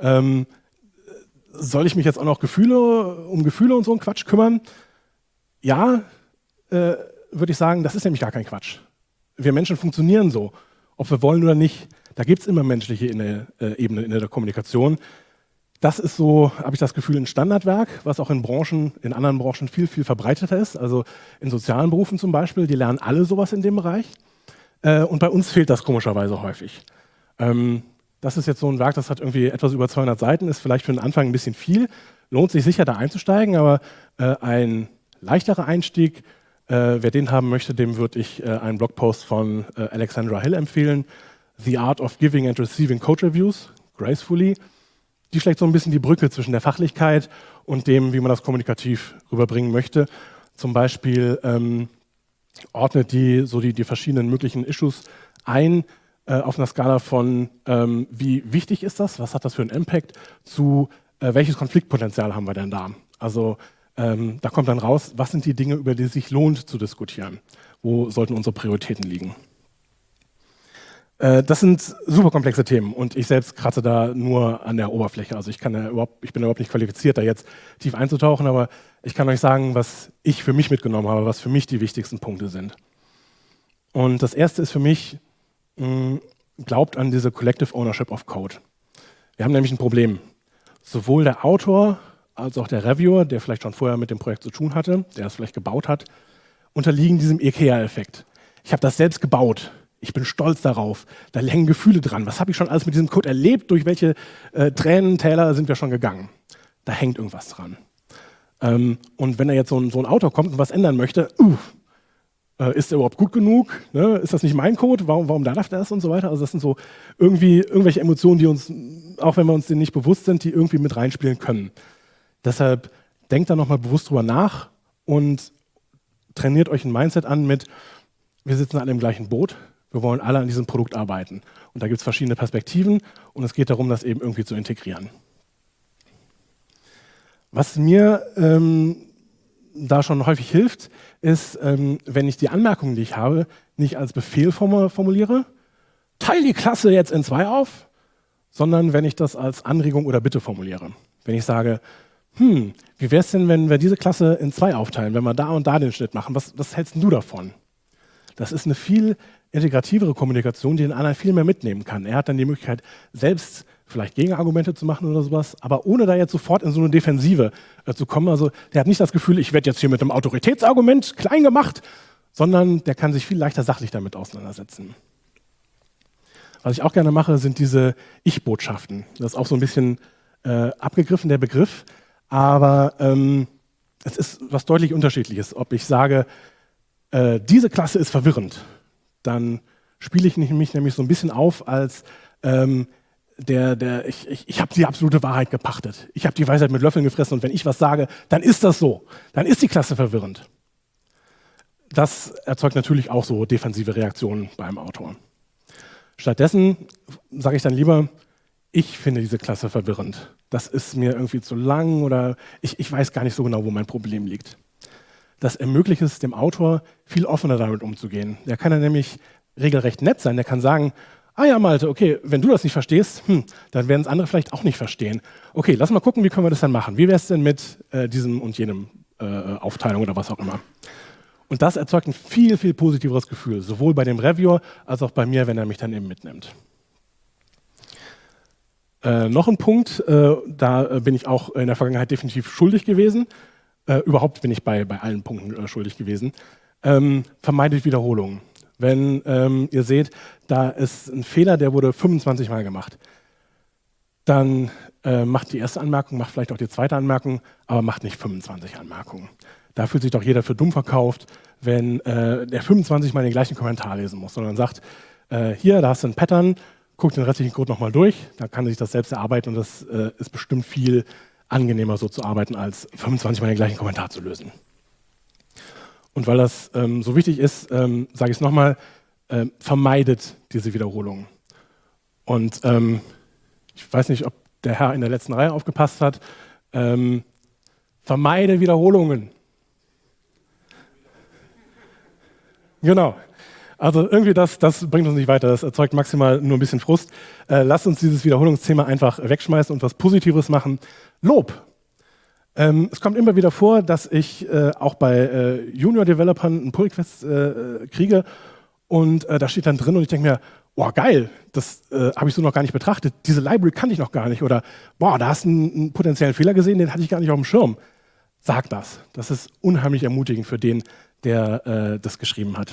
Soll ich mich jetzt auch noch um Gefühle und so einen Quatsch kümmern? Ja, würde ich sagen, das ist nämlich gar kein Quatsch. Wir Menschen funktionieren so, ob wir wollen oder nicht. Da gibt es immer menschliche Ebene in der Kommunikation. Das ist so, habe ich das Gefühl, ein Standardwerk, was auch in anderen Branchen viel, viel verbreiteter ist. Also in sozialen Berufen zum Beispiel, die lernen alle sowas in dem Bereich. Und bei uns fehlt das komischerweise häufig. Das ist jetzt so ein Werk, das hat irgendwie etwas über 200 Seiten, ist vielleicht für den Anfang ein bisschen viel, lohnt sich sicher da einzusteigen, aber ein leichterer Einstieg, wer den haben möchte, dem würde ich einen Blogpost von Alexandra Hill empfehlen, The Art of Giving and Receiving Code Reviews, Gracefully. Die schlägt so ein bisschen die Brücke zwischen der Fachlichkeit und dem, wie man das kommunikativ rüberbringen möchte. Zum Beispiel ordnet die verschiedenen möglichen Issues ein, auf einer Skala von wie wichtig ist das, was hat das für einen Impact, zu welches Konfliktpotenzial haben wir denn da. Also da kommt dann raus, was sind die Dinge, über die es sich lohnt zu diskutieren, wo sollten unsere Prioritäten liegen. Das sind super komplexe Themen und ich selbst kratze da nur an der Oberfläche. Also ich bin überhaupt nicht qualifiziert, da jetzt tief einzutauchen, aber ich kann euch sagen, was ich für mich mitgenommen habe, was für mich die wichtigsten Punkte sind. Und das erste ist für mich, glaubt an diese Collective Ownership of Code. Wir haben nämlich ein Problem. Sowohl der Autor als auch der Reviewer, der vielleicht schon vorher mit dem Projekt zu tun hatte, der es vielleicht gebaut hat, unterliegen diesem IKEA-Effekt. Ich habe das selbst gebaut. Ich bin stolz darauf. Da hängen Gefühle dran. Was habe ich schon alles mit diesem Code erlebt? Durch welche Tränentäler sind wir schon gegangen? Da hängt irgendwas dran. Und wenn da jetzt so ein Autor kommt und was ändern möchte, ist der überhaupt gut genug? Ne? Ist das nicht mein Code? Warum darf das und so weiter? Also das sind so irgendwelche Emotionen, die uns, auch wenn wir uns denen nicht bewusst sind, die irgendwie mit reinspielen können. Deshalb denkt da nochmal bewusst drüber nach und trainiert euch ein Mindset an mit, wir sitzen alle im gleichen Boot, wir wollen alle an diesem Produkt arbeiten. Und da gibt es verschiedene Perspektiven und es geht darum, das eben irgendwie zu integrieren. Was mir da schon häufig hilft, ist, wenn ich die Anmerkungen, die ich habe, nicht als Befehl formuliere, teile die Klasse jetzt in 2 auf, sondern wenn ich das als Anregung oder Bitte formuliere. Wenn ich sage, wie wäre es denn, wenn wir diese Klasse in 2 aufteilen, wenn wir da und da den Schnitt machen, was hältst du davon? Das ist eine viel integrativere Kommunikation, die den anderen viel mehr mitnehmen kann. Er hat dann die Möglichkeit, selbst vielleicht Gegenargumente zu machen oder sowas, aber ohne da jetzt sofort in so eine Defensive zu kommen. Also der hat nicht das Gefühl, ich werde jetzt hier mit einem Autoritätsargument klein gemacht, sondern der kann sich viel leichter sachlich damit auseinandersetzen. Was ich auch gerne mache, sind diese Ich-Botschaften. Das ist auch so ein bisschen abgegriffen, der Begriff, aber es ist was deutlich Unterschiedliches. Ob ich sage, diese Klasse ist verwirrend, dann spiele ich mich nämlich so ein bisschen auf als ich habe die absolute Wahrheit gepachtet. Ich habe die Weisheit mit Löffeln gefressen und wenn ich was sage, dann ist das so. Dann ist die Klasse verwirrend. Das erzeugt natürlich auch so defensive Reaktionen beim Autor. Stattdessen sage ich dann lieber, ich finde diese Klasse verwirrend. Das ist mir irgendwie zu lang oder ich weiß gar nicht so genau, wo mein Problem liegt. Das ermöglicht es dem Autor, viel offener damit umzugehen. Der kann dann nämlich regelrecht nett sein. Der kann sagen, ah ja, Malte, okay, wenn du das nicht verstehst, dann werden es andere vielleicht auch nicht verstehen. Okay, lass mal gucken, wie können wir das dann machen? Wie wäre es denn mit diesem und jenem Aufteilung oder was auch immer? Und das erzeugt ein viel, viel positiveres Gefühl, sowohl bei dem Reviewer als auch bei mir, wenn er mich dann eben mitnimmt. Noch ein Punkt, da bin ich auch in der Vergangenheit definitiv schuldig gewesen. Überhaupt bin ich bei allen Punkten schuldig gewesen. Vermeidet Wiederholungen. Wenn ihr seht, da ist ein Fehler, der wurde 25 Mal gemacht, dann macht die erste Anmerkung, macht vielleicht auch die zweite Anmerkung, aber macht nicht 25 Anmerkungen. Da fühlt sich doch jeder für dumm verkauft, wenn der 25 Mal den gleichen Kommentar lesen muss, sondern sagt, hier, da hast du ein Pattern, guck den restlichen Code nochmal durch, da kann sich das selbst erarbeiten und das ist bestimmt viel angenehmer so zu arbeiten, als 25 Mal den gleichen Kommentar zu lösen. Und weil das so wichtig ist, sage ich es nochmal, vermeidet diese Wiederholungen. Und ich weiß nicht, ob der Herr in der letzten Reihe aufgepasst hat, vermeide Wiederholungen. Genau. Also irgendwie das bringt uns nicht weiter, das erzeugt maximal nur ein bisschen Frust. Lasst uns dieses Wiederholungsthema einfach wegschmeißen und was Positives machen. Lob. Es kommt immer wieder vor, dass ich auch bei Junior-Developern einen Pull-Request kriege und da steht dann drin und ich denke mir, boah, geil, das habe ich so noch gar nicht betrachtet. Diese Library kannte ich noch gar nicht. Oder, boah, da hast du einen potenziellen Fehler gesehen, den hatte ich gar nicht auf dem Schirm. Sag das. Das ist unheimlich ermutigend für den, der das geschrieben hat.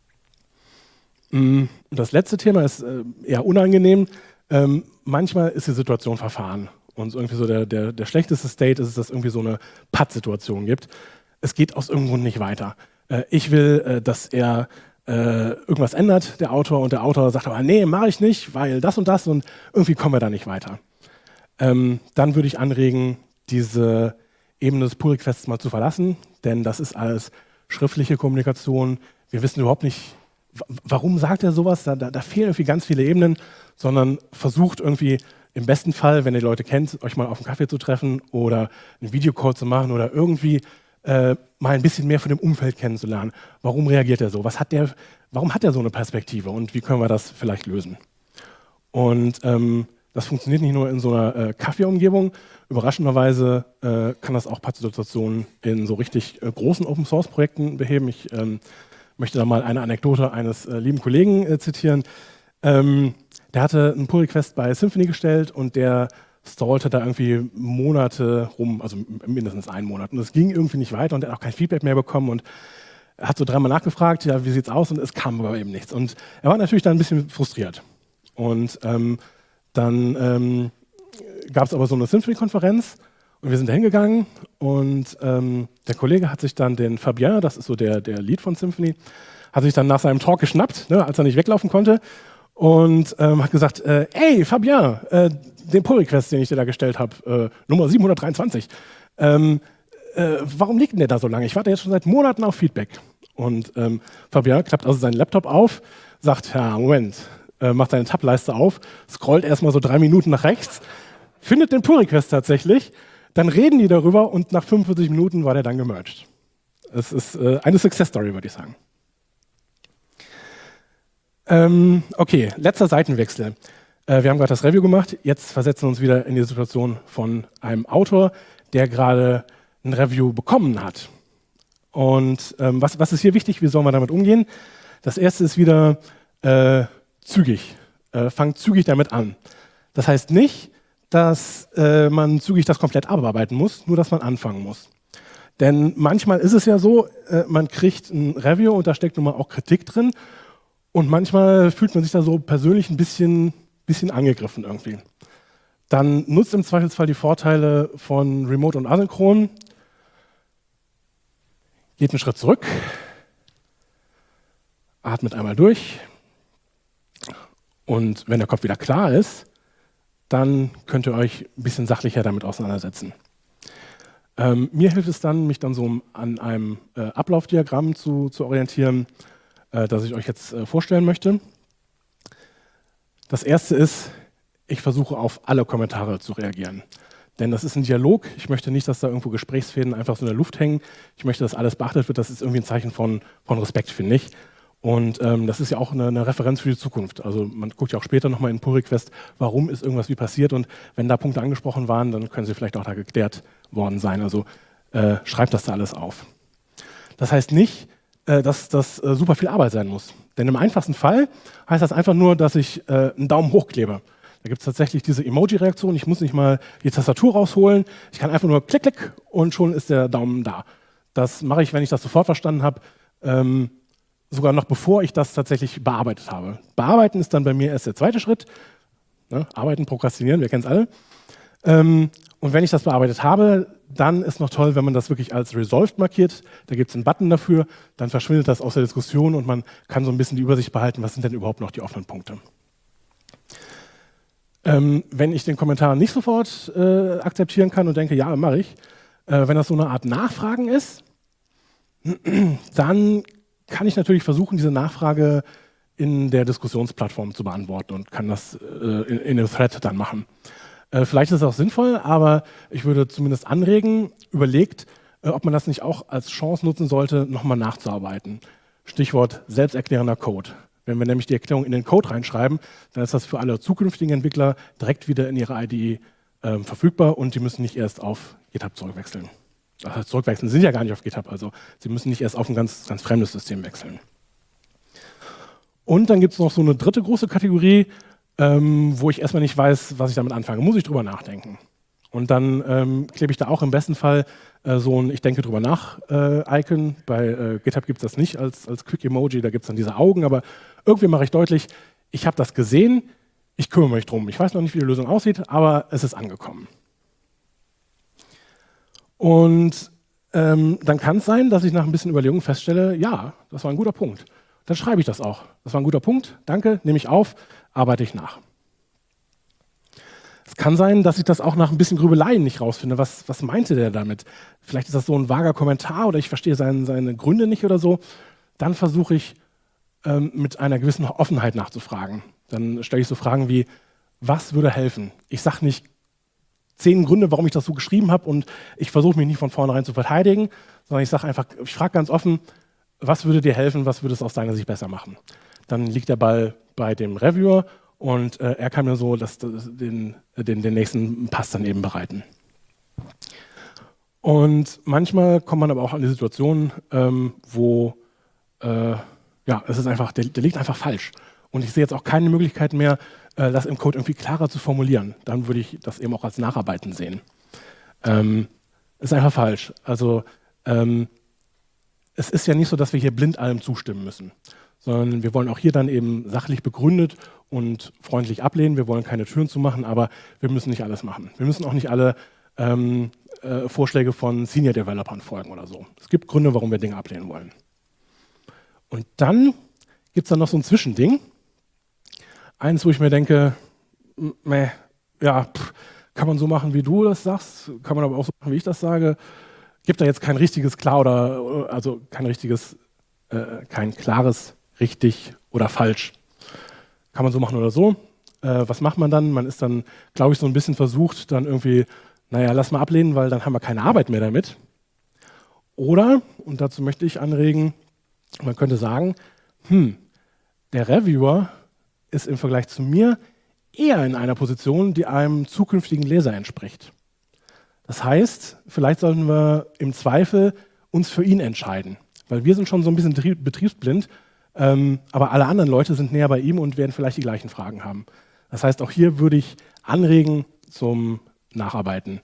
Und das letzte Thema ist eher unangenehm. Manchmal ist die Situation verfahren. Und irgendwie so der schlechteste State ist es, dass es irgendwie so eine Patt-Situation gibt. Es geht aus irgendeinem Grund nicht weiter. Ich will, dass er irgendwas ändert, der Autor, und der Autor sagt aber, nee, mache ich nicht, weil das und irgendwie kommen wir da nicht weiter. Dann würde ich anregen, diese Ebene des Pull-Requests mal zu verlassen, denn das ist alles schriftliche Kommunikation. Wir wissen überhaupt nicht, warum sagt er sowas, da fehlen irgendwie ganz viele Ebenen, sondern versucht irgendwie im besten Fall, wenn ihr die Leute kennt, euch mal auf einen Kaffee zu treffen oder einen Videocall zu machen oder irgendwie mal ein bisschen mehr von dem Umfeld kennenzulernen. Warum reagiert er so? Warum hat er so eine Perspektive und wie können wir das vielleicht lösen? Und das funktioniert nicht nur in so einer Kaffeeumgebung. Überraschenderweise kann das auch Pattsituationen in so richtig großen Open-Source-Projekten beheben. Ich möchte da mal eine Anekdote eines lieben Kollegen zitieren. Der hatte einen Pull-Request bei Symfony gestellt und der stallte da irgendwie Monate rum, also mindestens einen Monat. Und es ging irgendwie nicht weiter und er hat auch kein Feedback mehr bekommen und er hat so dreimal nachgefragt, ja, wie sieht's aus? Und es kam aber eben nichts. Und er war natürlich dann ein bisschen frustriert. Und dann gab es aber so eine Symfony-Konferenz und wir sind da hingegangen und der Kollege hat sich dann den Fabien, das ist so der Lead von Symfony, hat sich dann nach seinem Talk geschnappt, ne, als er nicht weglaufen konnte und hat gesagt, ey Fabien, den Pull-Request, den ich dir da gestellt habe, Nummer 723, warum liegt denn der da so lange? Ich warte jetzt schon seit Monaten auf Feedback. Und Fabien klappt also seinen Laptop auf, sagt, ja, Moment, macht seine Tab-Leiste auf, scrollt erstmal so 3 Minuten nach rechts, findet den Pull-Request tatsächlich, dann reden die darüber und nach 45 Minuten war der dann gemerged. Es ist eine Success-Story, würde ich sagen. Okay, letzter Seitenwechsel. Wir haben gerade das Review gemacht, jetzt versetzen wir uns wieder in die Situation von einem Autor, der gerade ein Review bekommen hat. Und was ist hier wichtig, wie sollen wir damit umgehen? Das erste ist wieder zügig. Fangt zügig damit an. Das heißt nicht, dass man zügig das komplett abarbeiten muss, nur dass man anfangen muss. Denn manchmal ist es ja so, man kriegt ein Review und da steckt nun mal auch Kritik drin und manchmal fühlt man sich da so persönlich ein bisschen angegriffen irgendwie. Dann nutzt im Zweifelsfall die Vorteile von Remote und Asynchron, geht einen Schritt zurück, atmet einmal durch und wenn der Kopf wieder klar ist, dann könnt ihr euch ein bisschen sachlicher damit auseinandersetzen. Mir hilft es dann, mich dann so an einem Ablaufdiagramm zu orientieren, das ich euch jetzt vorstellen möchte. Das erste ist, ich versuche auf alle Kommentare zu reagieren. Denn das ist ein Dialog. Ich möchte nicht, dass da irgendwo Gesprächsfäden einfach so in der Luft hängen. Ich möchte, dass alles beachtet wird. Das ist irgendwie ein Zeichen von Respekt, finde ich. Und das ist ja auch eine Referenz für die Zukunft. Also man guckt ja auch später nochmal in Pull-Request, warum ist irgendwas wie passiert. Und wenn da Punkte angesprochen waren, dann können sie vielleicht auch da geklärt worden sein. Also schreibt das da alles auf. Das heißt nicht, dass das super viel Arbeit sein muss. Denn im einfachsten Fall heißt das einfach nur, dass ich einen Daumen hoch klebe. Da gibt es tatsächlich diese Emoji-Reaktion. Ich muss nicht mal die Tastatur rausholen. Ich kann einfach nur klick, klick und schon ist der Daumen da. Das mache ich, wenn ich das sofort verstanden habe, sogar noch bevor ich das tatsächlich bearbeitet habe. Bearbeiten ist dann bei mir erst der zweite Schritt. Ne? Arbeiten, prokrastinieren, wir kennen es alle. Und wenn ich das bearbeitet habe, dann ist noch toll, wenn man das wirklich als Resolved markiert. Da gibt es einen Button dafür, dann verschwindet das aus der Diskussion und man kann so ein bisschen die Übersicht behalten, was sind denn überhaupt noch die offenen Punkte. Wenn ich den Kommentar nicht sofort akzeptieren kann und denke, ja, mache ich, wenn das so eine Art Nachfragen ist, dann kann ich natürlich versuchen, diese Nachfrage in der Diskussionsplattform zu beantworten und kann das in einem Thread dann machen. Vielleicht ist es auch sinnvoll, aber ich würde zumindest anregen, überlegt, ob man das nicht auch als Chance nutzen sollte, nochmal nachzuarbeiten. Stichwort selbsterklärender Code. Wenn wir nämlich die Erklärung in den Code reinschreiben, dann ist das für alle zukünftigen Entwickler direkt wieder in ihrer IDE verfügbar und die müssen nicht erst auf GitHub zurückwechseln. Also zurückwechseln, sind ja gar nicht auf GitHub, also sie müssen nicht erst auf ein ganz fremdes System wechseln. Und dann gibt es noch so eine dritte große Kategorie, wo ich erstmal nicht weiß, was ich damit anfange. Muss ich drüber nachdenken. Und dann klebe ich da auch im besten Fall so ein Ich denke drüber nach Icon. Bei GitHub gibt es das nicht als Quick-Emoji, da gibt es dann diese Augen, aber irgendwie mache ich deutlich, ich habe das gesehen, ich kümmere mich drum. Ich weiß noch nicht, wie die Lösung aussieht, aber es ist angekommen. Und dann kann es sein, dass ich nach ein bisschen Überlegung feststelle, ja, das war ein guter Punkt. Dann schreibe ich das auch. Das war ein guter Punkt, danke, nehme ich auf, arbeite ich nach. Es kann sein, dass ich das auch nach ein bisschen Grübeleien nicht rausfinde. Was meinte der damit? Vielleicht ist das so ein vager Kommentar oder ich verstehe seine Gründe nicht oder so. Dann versuche ich mit einer gewissen Offenheit nachzufragen. Dann stelle ich so Fragen wie, was würde helfen? Ich sage nicht 10 Gründe, warum ich das so geschrieben habe und ich versuche mich nicht von vornherein zu verteidigen, sondern ich sage einfach, ich frage ganz offen, was würde dir helfen, was würde es aus deiner Sicht besser machen? Dann liegt der Ball bei dem Reviewer und er kann mir so den nächsten Pass dann eben bereiten. Und manchmal kommt man aber auch an die Situation, wo es ist einfach, der liegt einfach falsch. Und ich sehe jetzt auch keine Möglichkeit mehr, das im Code irgendwie klarer zu formulieren. Dann würde ich das eben auch als Nacharbeiten sehen. Ist einfach falsch. Also es ist ja nicht so, dass wir hier blind allem zustimmen müssen, sondern wir wollen auch hier dann eben sachlich begründet und freundlich ablehnen. Wir wollen keine Türen zumachen, aber wir müssen nicht alles machen. Wir müssen auch nicht alle Vorschläge von Senior-Developern folgen oder so. Es gibt Gründe, warum wir Dinge ablehnen wollen. Und dann gibt es dann noch so ein Zwischending. Eins, wo ich mir denke, kann man so machen, wie du das sagst, kann man aber auch so machen, wie ich das sage. Gibt da jetzt kein richtiges klar oder also kein klares richtig oder falsch. Kann man so machen oder so. Was macht man dann? Man ist dann, glaube ich, so ein bisschen versucht, dann irgendwie, lass mal ablehnen, weil dann haben wir keine Arbeit mehr damit. Oder, und dazu möchte ich anregen, man könnte sagen, der Reviewer ist im Vergleich zu mir eher in einer Position, die einem zukünftigen Leser entspricht. Das heißt, vielleicht sollten wir im Zweifel uns für ihn entscheiden, weil wir sind schon so ein bisschen betriebsblind, aber alle anderen Leute sind näher bei ihm und werden vielleicht die gleichen Fragen haben. Das heißt, auch hier würde ich anregen zum Nacharbeiten.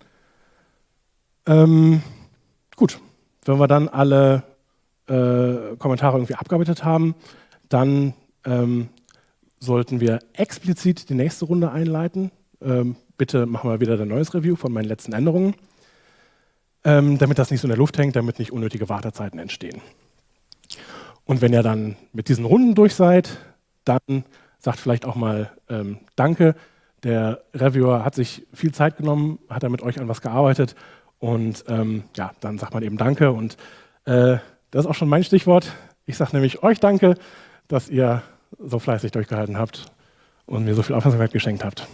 Gut, wenn wir dann alle Kommentare irgendwie abgearbeitet haben, dann sollten wir explizit die nächste Runde einleiten. Bitte machen wir wieder ein neues Review von meinen letzten Änderungen, damit das nicht so in der Luft hängt, damit nicht unnötige Wartezeiten entstehen. Und wenn ihr dann mit diesen Runden durch seid, dann sagt vielleicht auch mal Danke. Der Reviewer hat sich viel Zeit genommen, hat er mit euch an was gearbeitet und dann sagt man eben Danke. Und das ist auch schon mein Stichwort. Ich sage nämlich euch Danke, dass ihr so fleißig durchgehalten habt und mir so viel Aufmerksamkeit geschenkt habt.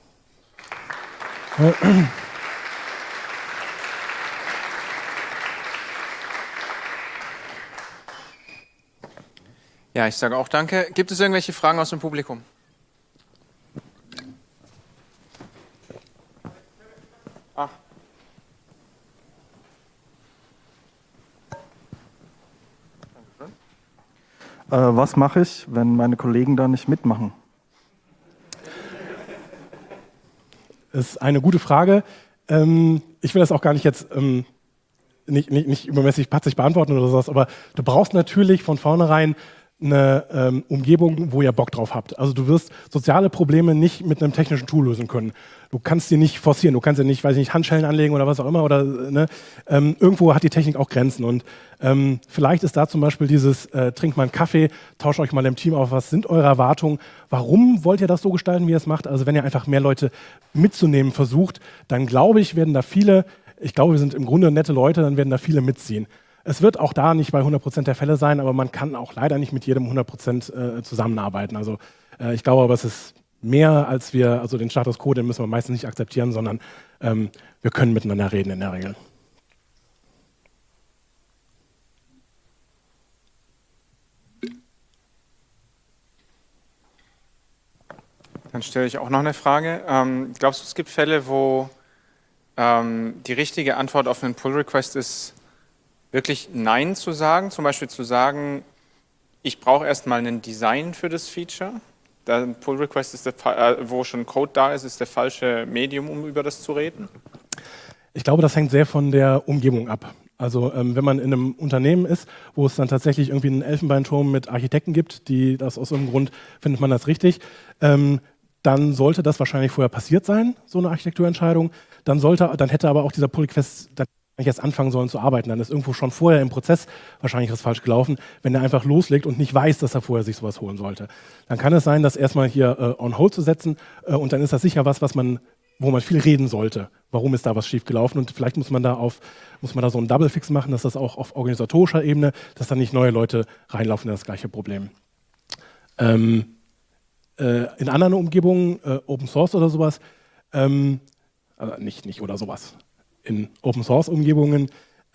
Ja, ich sage auch Danke. Gibt es irgendwelche Fragen aus dem Publikum? Was mache ich, wenn meine Kollegen da nicht mitmachen? Das ist eine gute Frage. Ich will das auch gar nicht jetzt nicht übermäßig patzig beantworten oder sowas, aber du brauchst natürlich von vornherein eine Umgebung, wo ihr Bock drauf habt. Also du wirst soziale Probleme nicht mit einem technischen Tool lösen können. Du kannst die nicht forcieren, du kannst ja nicht, weiß ich nicht, Handschellen anlegen oder was auch immer. Oder, ne? Irgendwo hat die Technik auch Grenzen. Und vielleicht ist da zum Beispiel dieses, trinkt mal einen Kaffee, tauscht euch mal im Team auf, was sind eure Erwartungen, warum wollt ihr das so gestalten, wie ihr es macht? Also wenn ihr einfach mehr Leute mitzunehmen versucht, dann glaube ich, werden da viele, ich glaube, wir sind im Grunde nette Leute, dann werden da viele mitziehen. Es wird auch da nicht bei 100% der Fälle sein, aber man kann auch leider nicht mit jedem 100% zusammenarbeiten. Also ich glaube aber, es ist mehr als wir, also den Status quo, den müssen wir meistens nicht akzeptieren, sondern wir können miteinander reden in der Regel. Dann stelle ich auch noch eine Frage. Glaubst du, es gibt Fälle, wo die richtige Antwort auf einen Pull-Request ist, wirklich Nein zu sagen, zum Beispiel zu sagen, ich brauche erstmal ein Design für das Feature. Ein Pull-Request, ist wo schon Code da ist der falsche Medium, um über das zu reden? Ich glaube, das hängt sehr von der Umgebung ab. Also wenn man in einem Unternehmen ist, wo es dann tatsächlich irgendwie einen Elfenbeinturm mit Architekten gibt, die das aus irgendeinem Grund, findet man das richtig, dann sollte das wahrscheinlich vorher passiert sein, so eine Architekturentscheidung. Dann hätte aber auch dieser Pull-Request dann nicht erst anfangen sollen zu arbeiten. Dann ist irgendwo schon vorher im Prozess wahrscheinlich was falsch gelaufen, wenn er einfach loslegt und nicht weiß, dass er vorher sich sowas holen sollte. Dann kann es sein, das erstmal hier on hold zu setzen und dann ist das sicher was, wo man viel reden sollte. Warum ist da was schiefgelaufen? Und vielleicht muss man da so einen Double-Fix machen, dass das auch auf organisatorischer Ebene, dass dann nicht neue Leute reinlaufen in das gleiche Problem. In anderen Umgebungen, Open Source oder sowas, also nicht oder sowas, in Open Source Umgebungen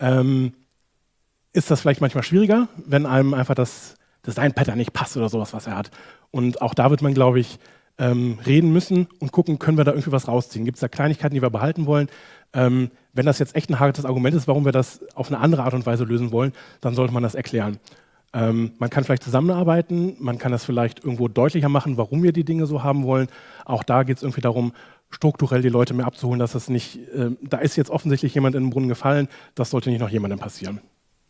ist das vielleicht manchmal schwieriger, wenn einem einfach das Design-Pattern nicht passt oder sowas, was er hat. Und auch da wird man, glaube ich, reden müssen und gucken, können wir da irgendwie was rausziehen? Gibt es da Kleinigkeiten, die wir behalten wollen? Wenn das jetzt echt ein hartes Argument ist, warum wir das auf eine andere Art und Weise lösen wollen, dann sollte man das erklären. Man kann vielleicht zusammenarbeiten, man kann das vielleicht irgendwo deutlicher machen, warum wir die Dinge so haben wollen. Auch da geht es irgendwie darum, strukturell die Leute mehr abzuholen, dass es nicht, da ist jetzt offensichtlich jemand in den Brunnen gefallen, das sollte nicht noch jemandem passieren.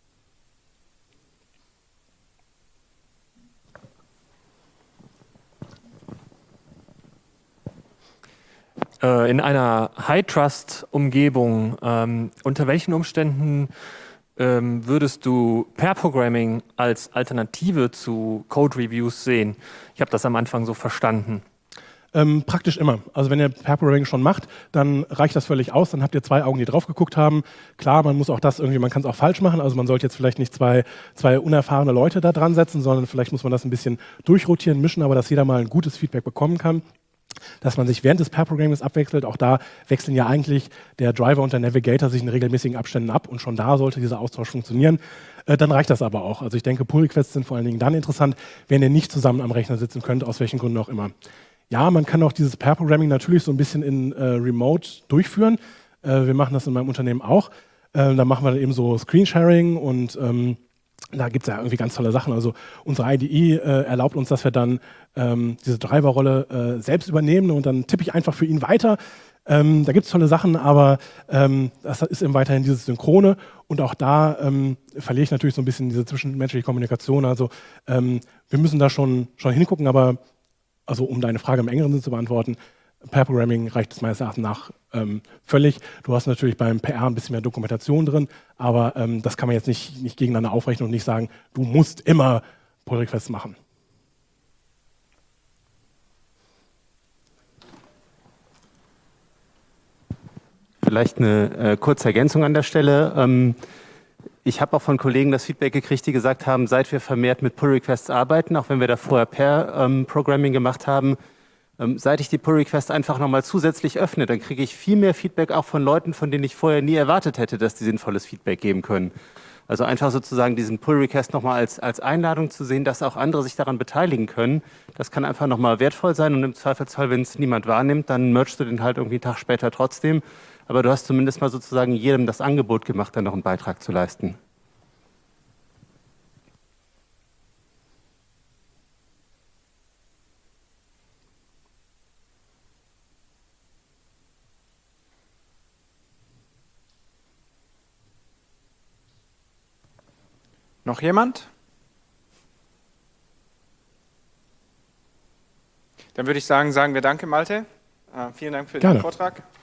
In einer High-Trust-Umgebung, unter welchen Umständen würdest du Pair-Programming als Alternative zu Code-Reviews sehen? Ich habe das am Anfang so verstanden. Praktisch immer. Also wenn ihr Pair-Programming schon macht, dann reicht das völlig aus. Dann habt ihr zwei Augen, die drauf geguckt haben. Klar, man muss auch das irgendwie, man kann es auch falsch machen. Also man sollte jetzt vielleicht nicht zwei unerfahrene Leute da dran setzen, sondern vielleicht muss man das ein bisschen durchrotieren, mischen, aber dass jeder mal ein gutes Feedback bekommen kann. Dass man sich während des Pair-Programmings abwechselt. Auch da wechseln ja eigentlich der Driver und der Navigator sich in regelmäßigen Abständen ab und schon da sollte dieser Austausch funktionieren. Dann reicht das aber auch. Also ich denke, Pull-Requests sind vor allen Dingen dann interessant, wenn ihr nicht zusammen am Rechner sitzen könnt, aus welchen Gründen auch immer. Ja, man kann auch dieses Pair-Programming natürlich so ein bisschen in Remote durchführen. Wir machen das in meinem Unternehmen auch. Da machen wir dann eben so Screensharing und da gibt es ja irgendwie ganz tolle Sachen. Also unsere IDE erlaubt uns, dass wir dann diese Driverrolle selbst übernehmen und dann tippe ich einfach für ihn weiter. Da gibt es tolle Sachen, aber das ist eben weiterhin dieses Synchrone und auch da verliere ich natürlich so ein bisschen diese zwischenmenschliche Kommunikation. Also wir müssen da schon hingucken, aber also um deine Frage im engeren Sinne zu beantworten, Pair-Programming reicht es meines Erachtens nach völlig. Du hast natürlich beim PR ein bisschen mehr Dokumentation drin, aber das kann man jetzt nicht gegeneinander aufrechnen und nicht sagen, du musst immer Pull-Requests machen. Vielleicht eine kurze Ergänzung an der Stelle. Ich habe auch von Kollegen das Feedback gekriegt, die gesagt haben, seit wir vermehrt mit Pull-Requests arbeiten, auch wenn wir da vorher Pair-Programming gemacht haben, seit ich die Pull-Request einfach nochmal zusätzlich öffne, dann kriege ich viel mehr Feedback auch von Leuten, von denen ich vorher nie erwartet hätte, dass die sinnvolles Feedback geben können. Also einfach sozusagen diesen Pull-Request nochmal als Einladung zu sehen, dass auch andere sich daran beteiligen können. Das kann einfach nochmal wertvoll sein und im Zweifelsfall, wenn es niemand wahrnimmt, dann mergst du den halt irgendwie einen Tag später trotzdem. Aber du hast zumindest mal sozusagen jedem das Angebot gemacht, dann noch einen Beitrag zu leisten. Noch jemand? Dann würde ich sagen wir danke, Malte. Vielen Dank für Gerne. den Vortrag.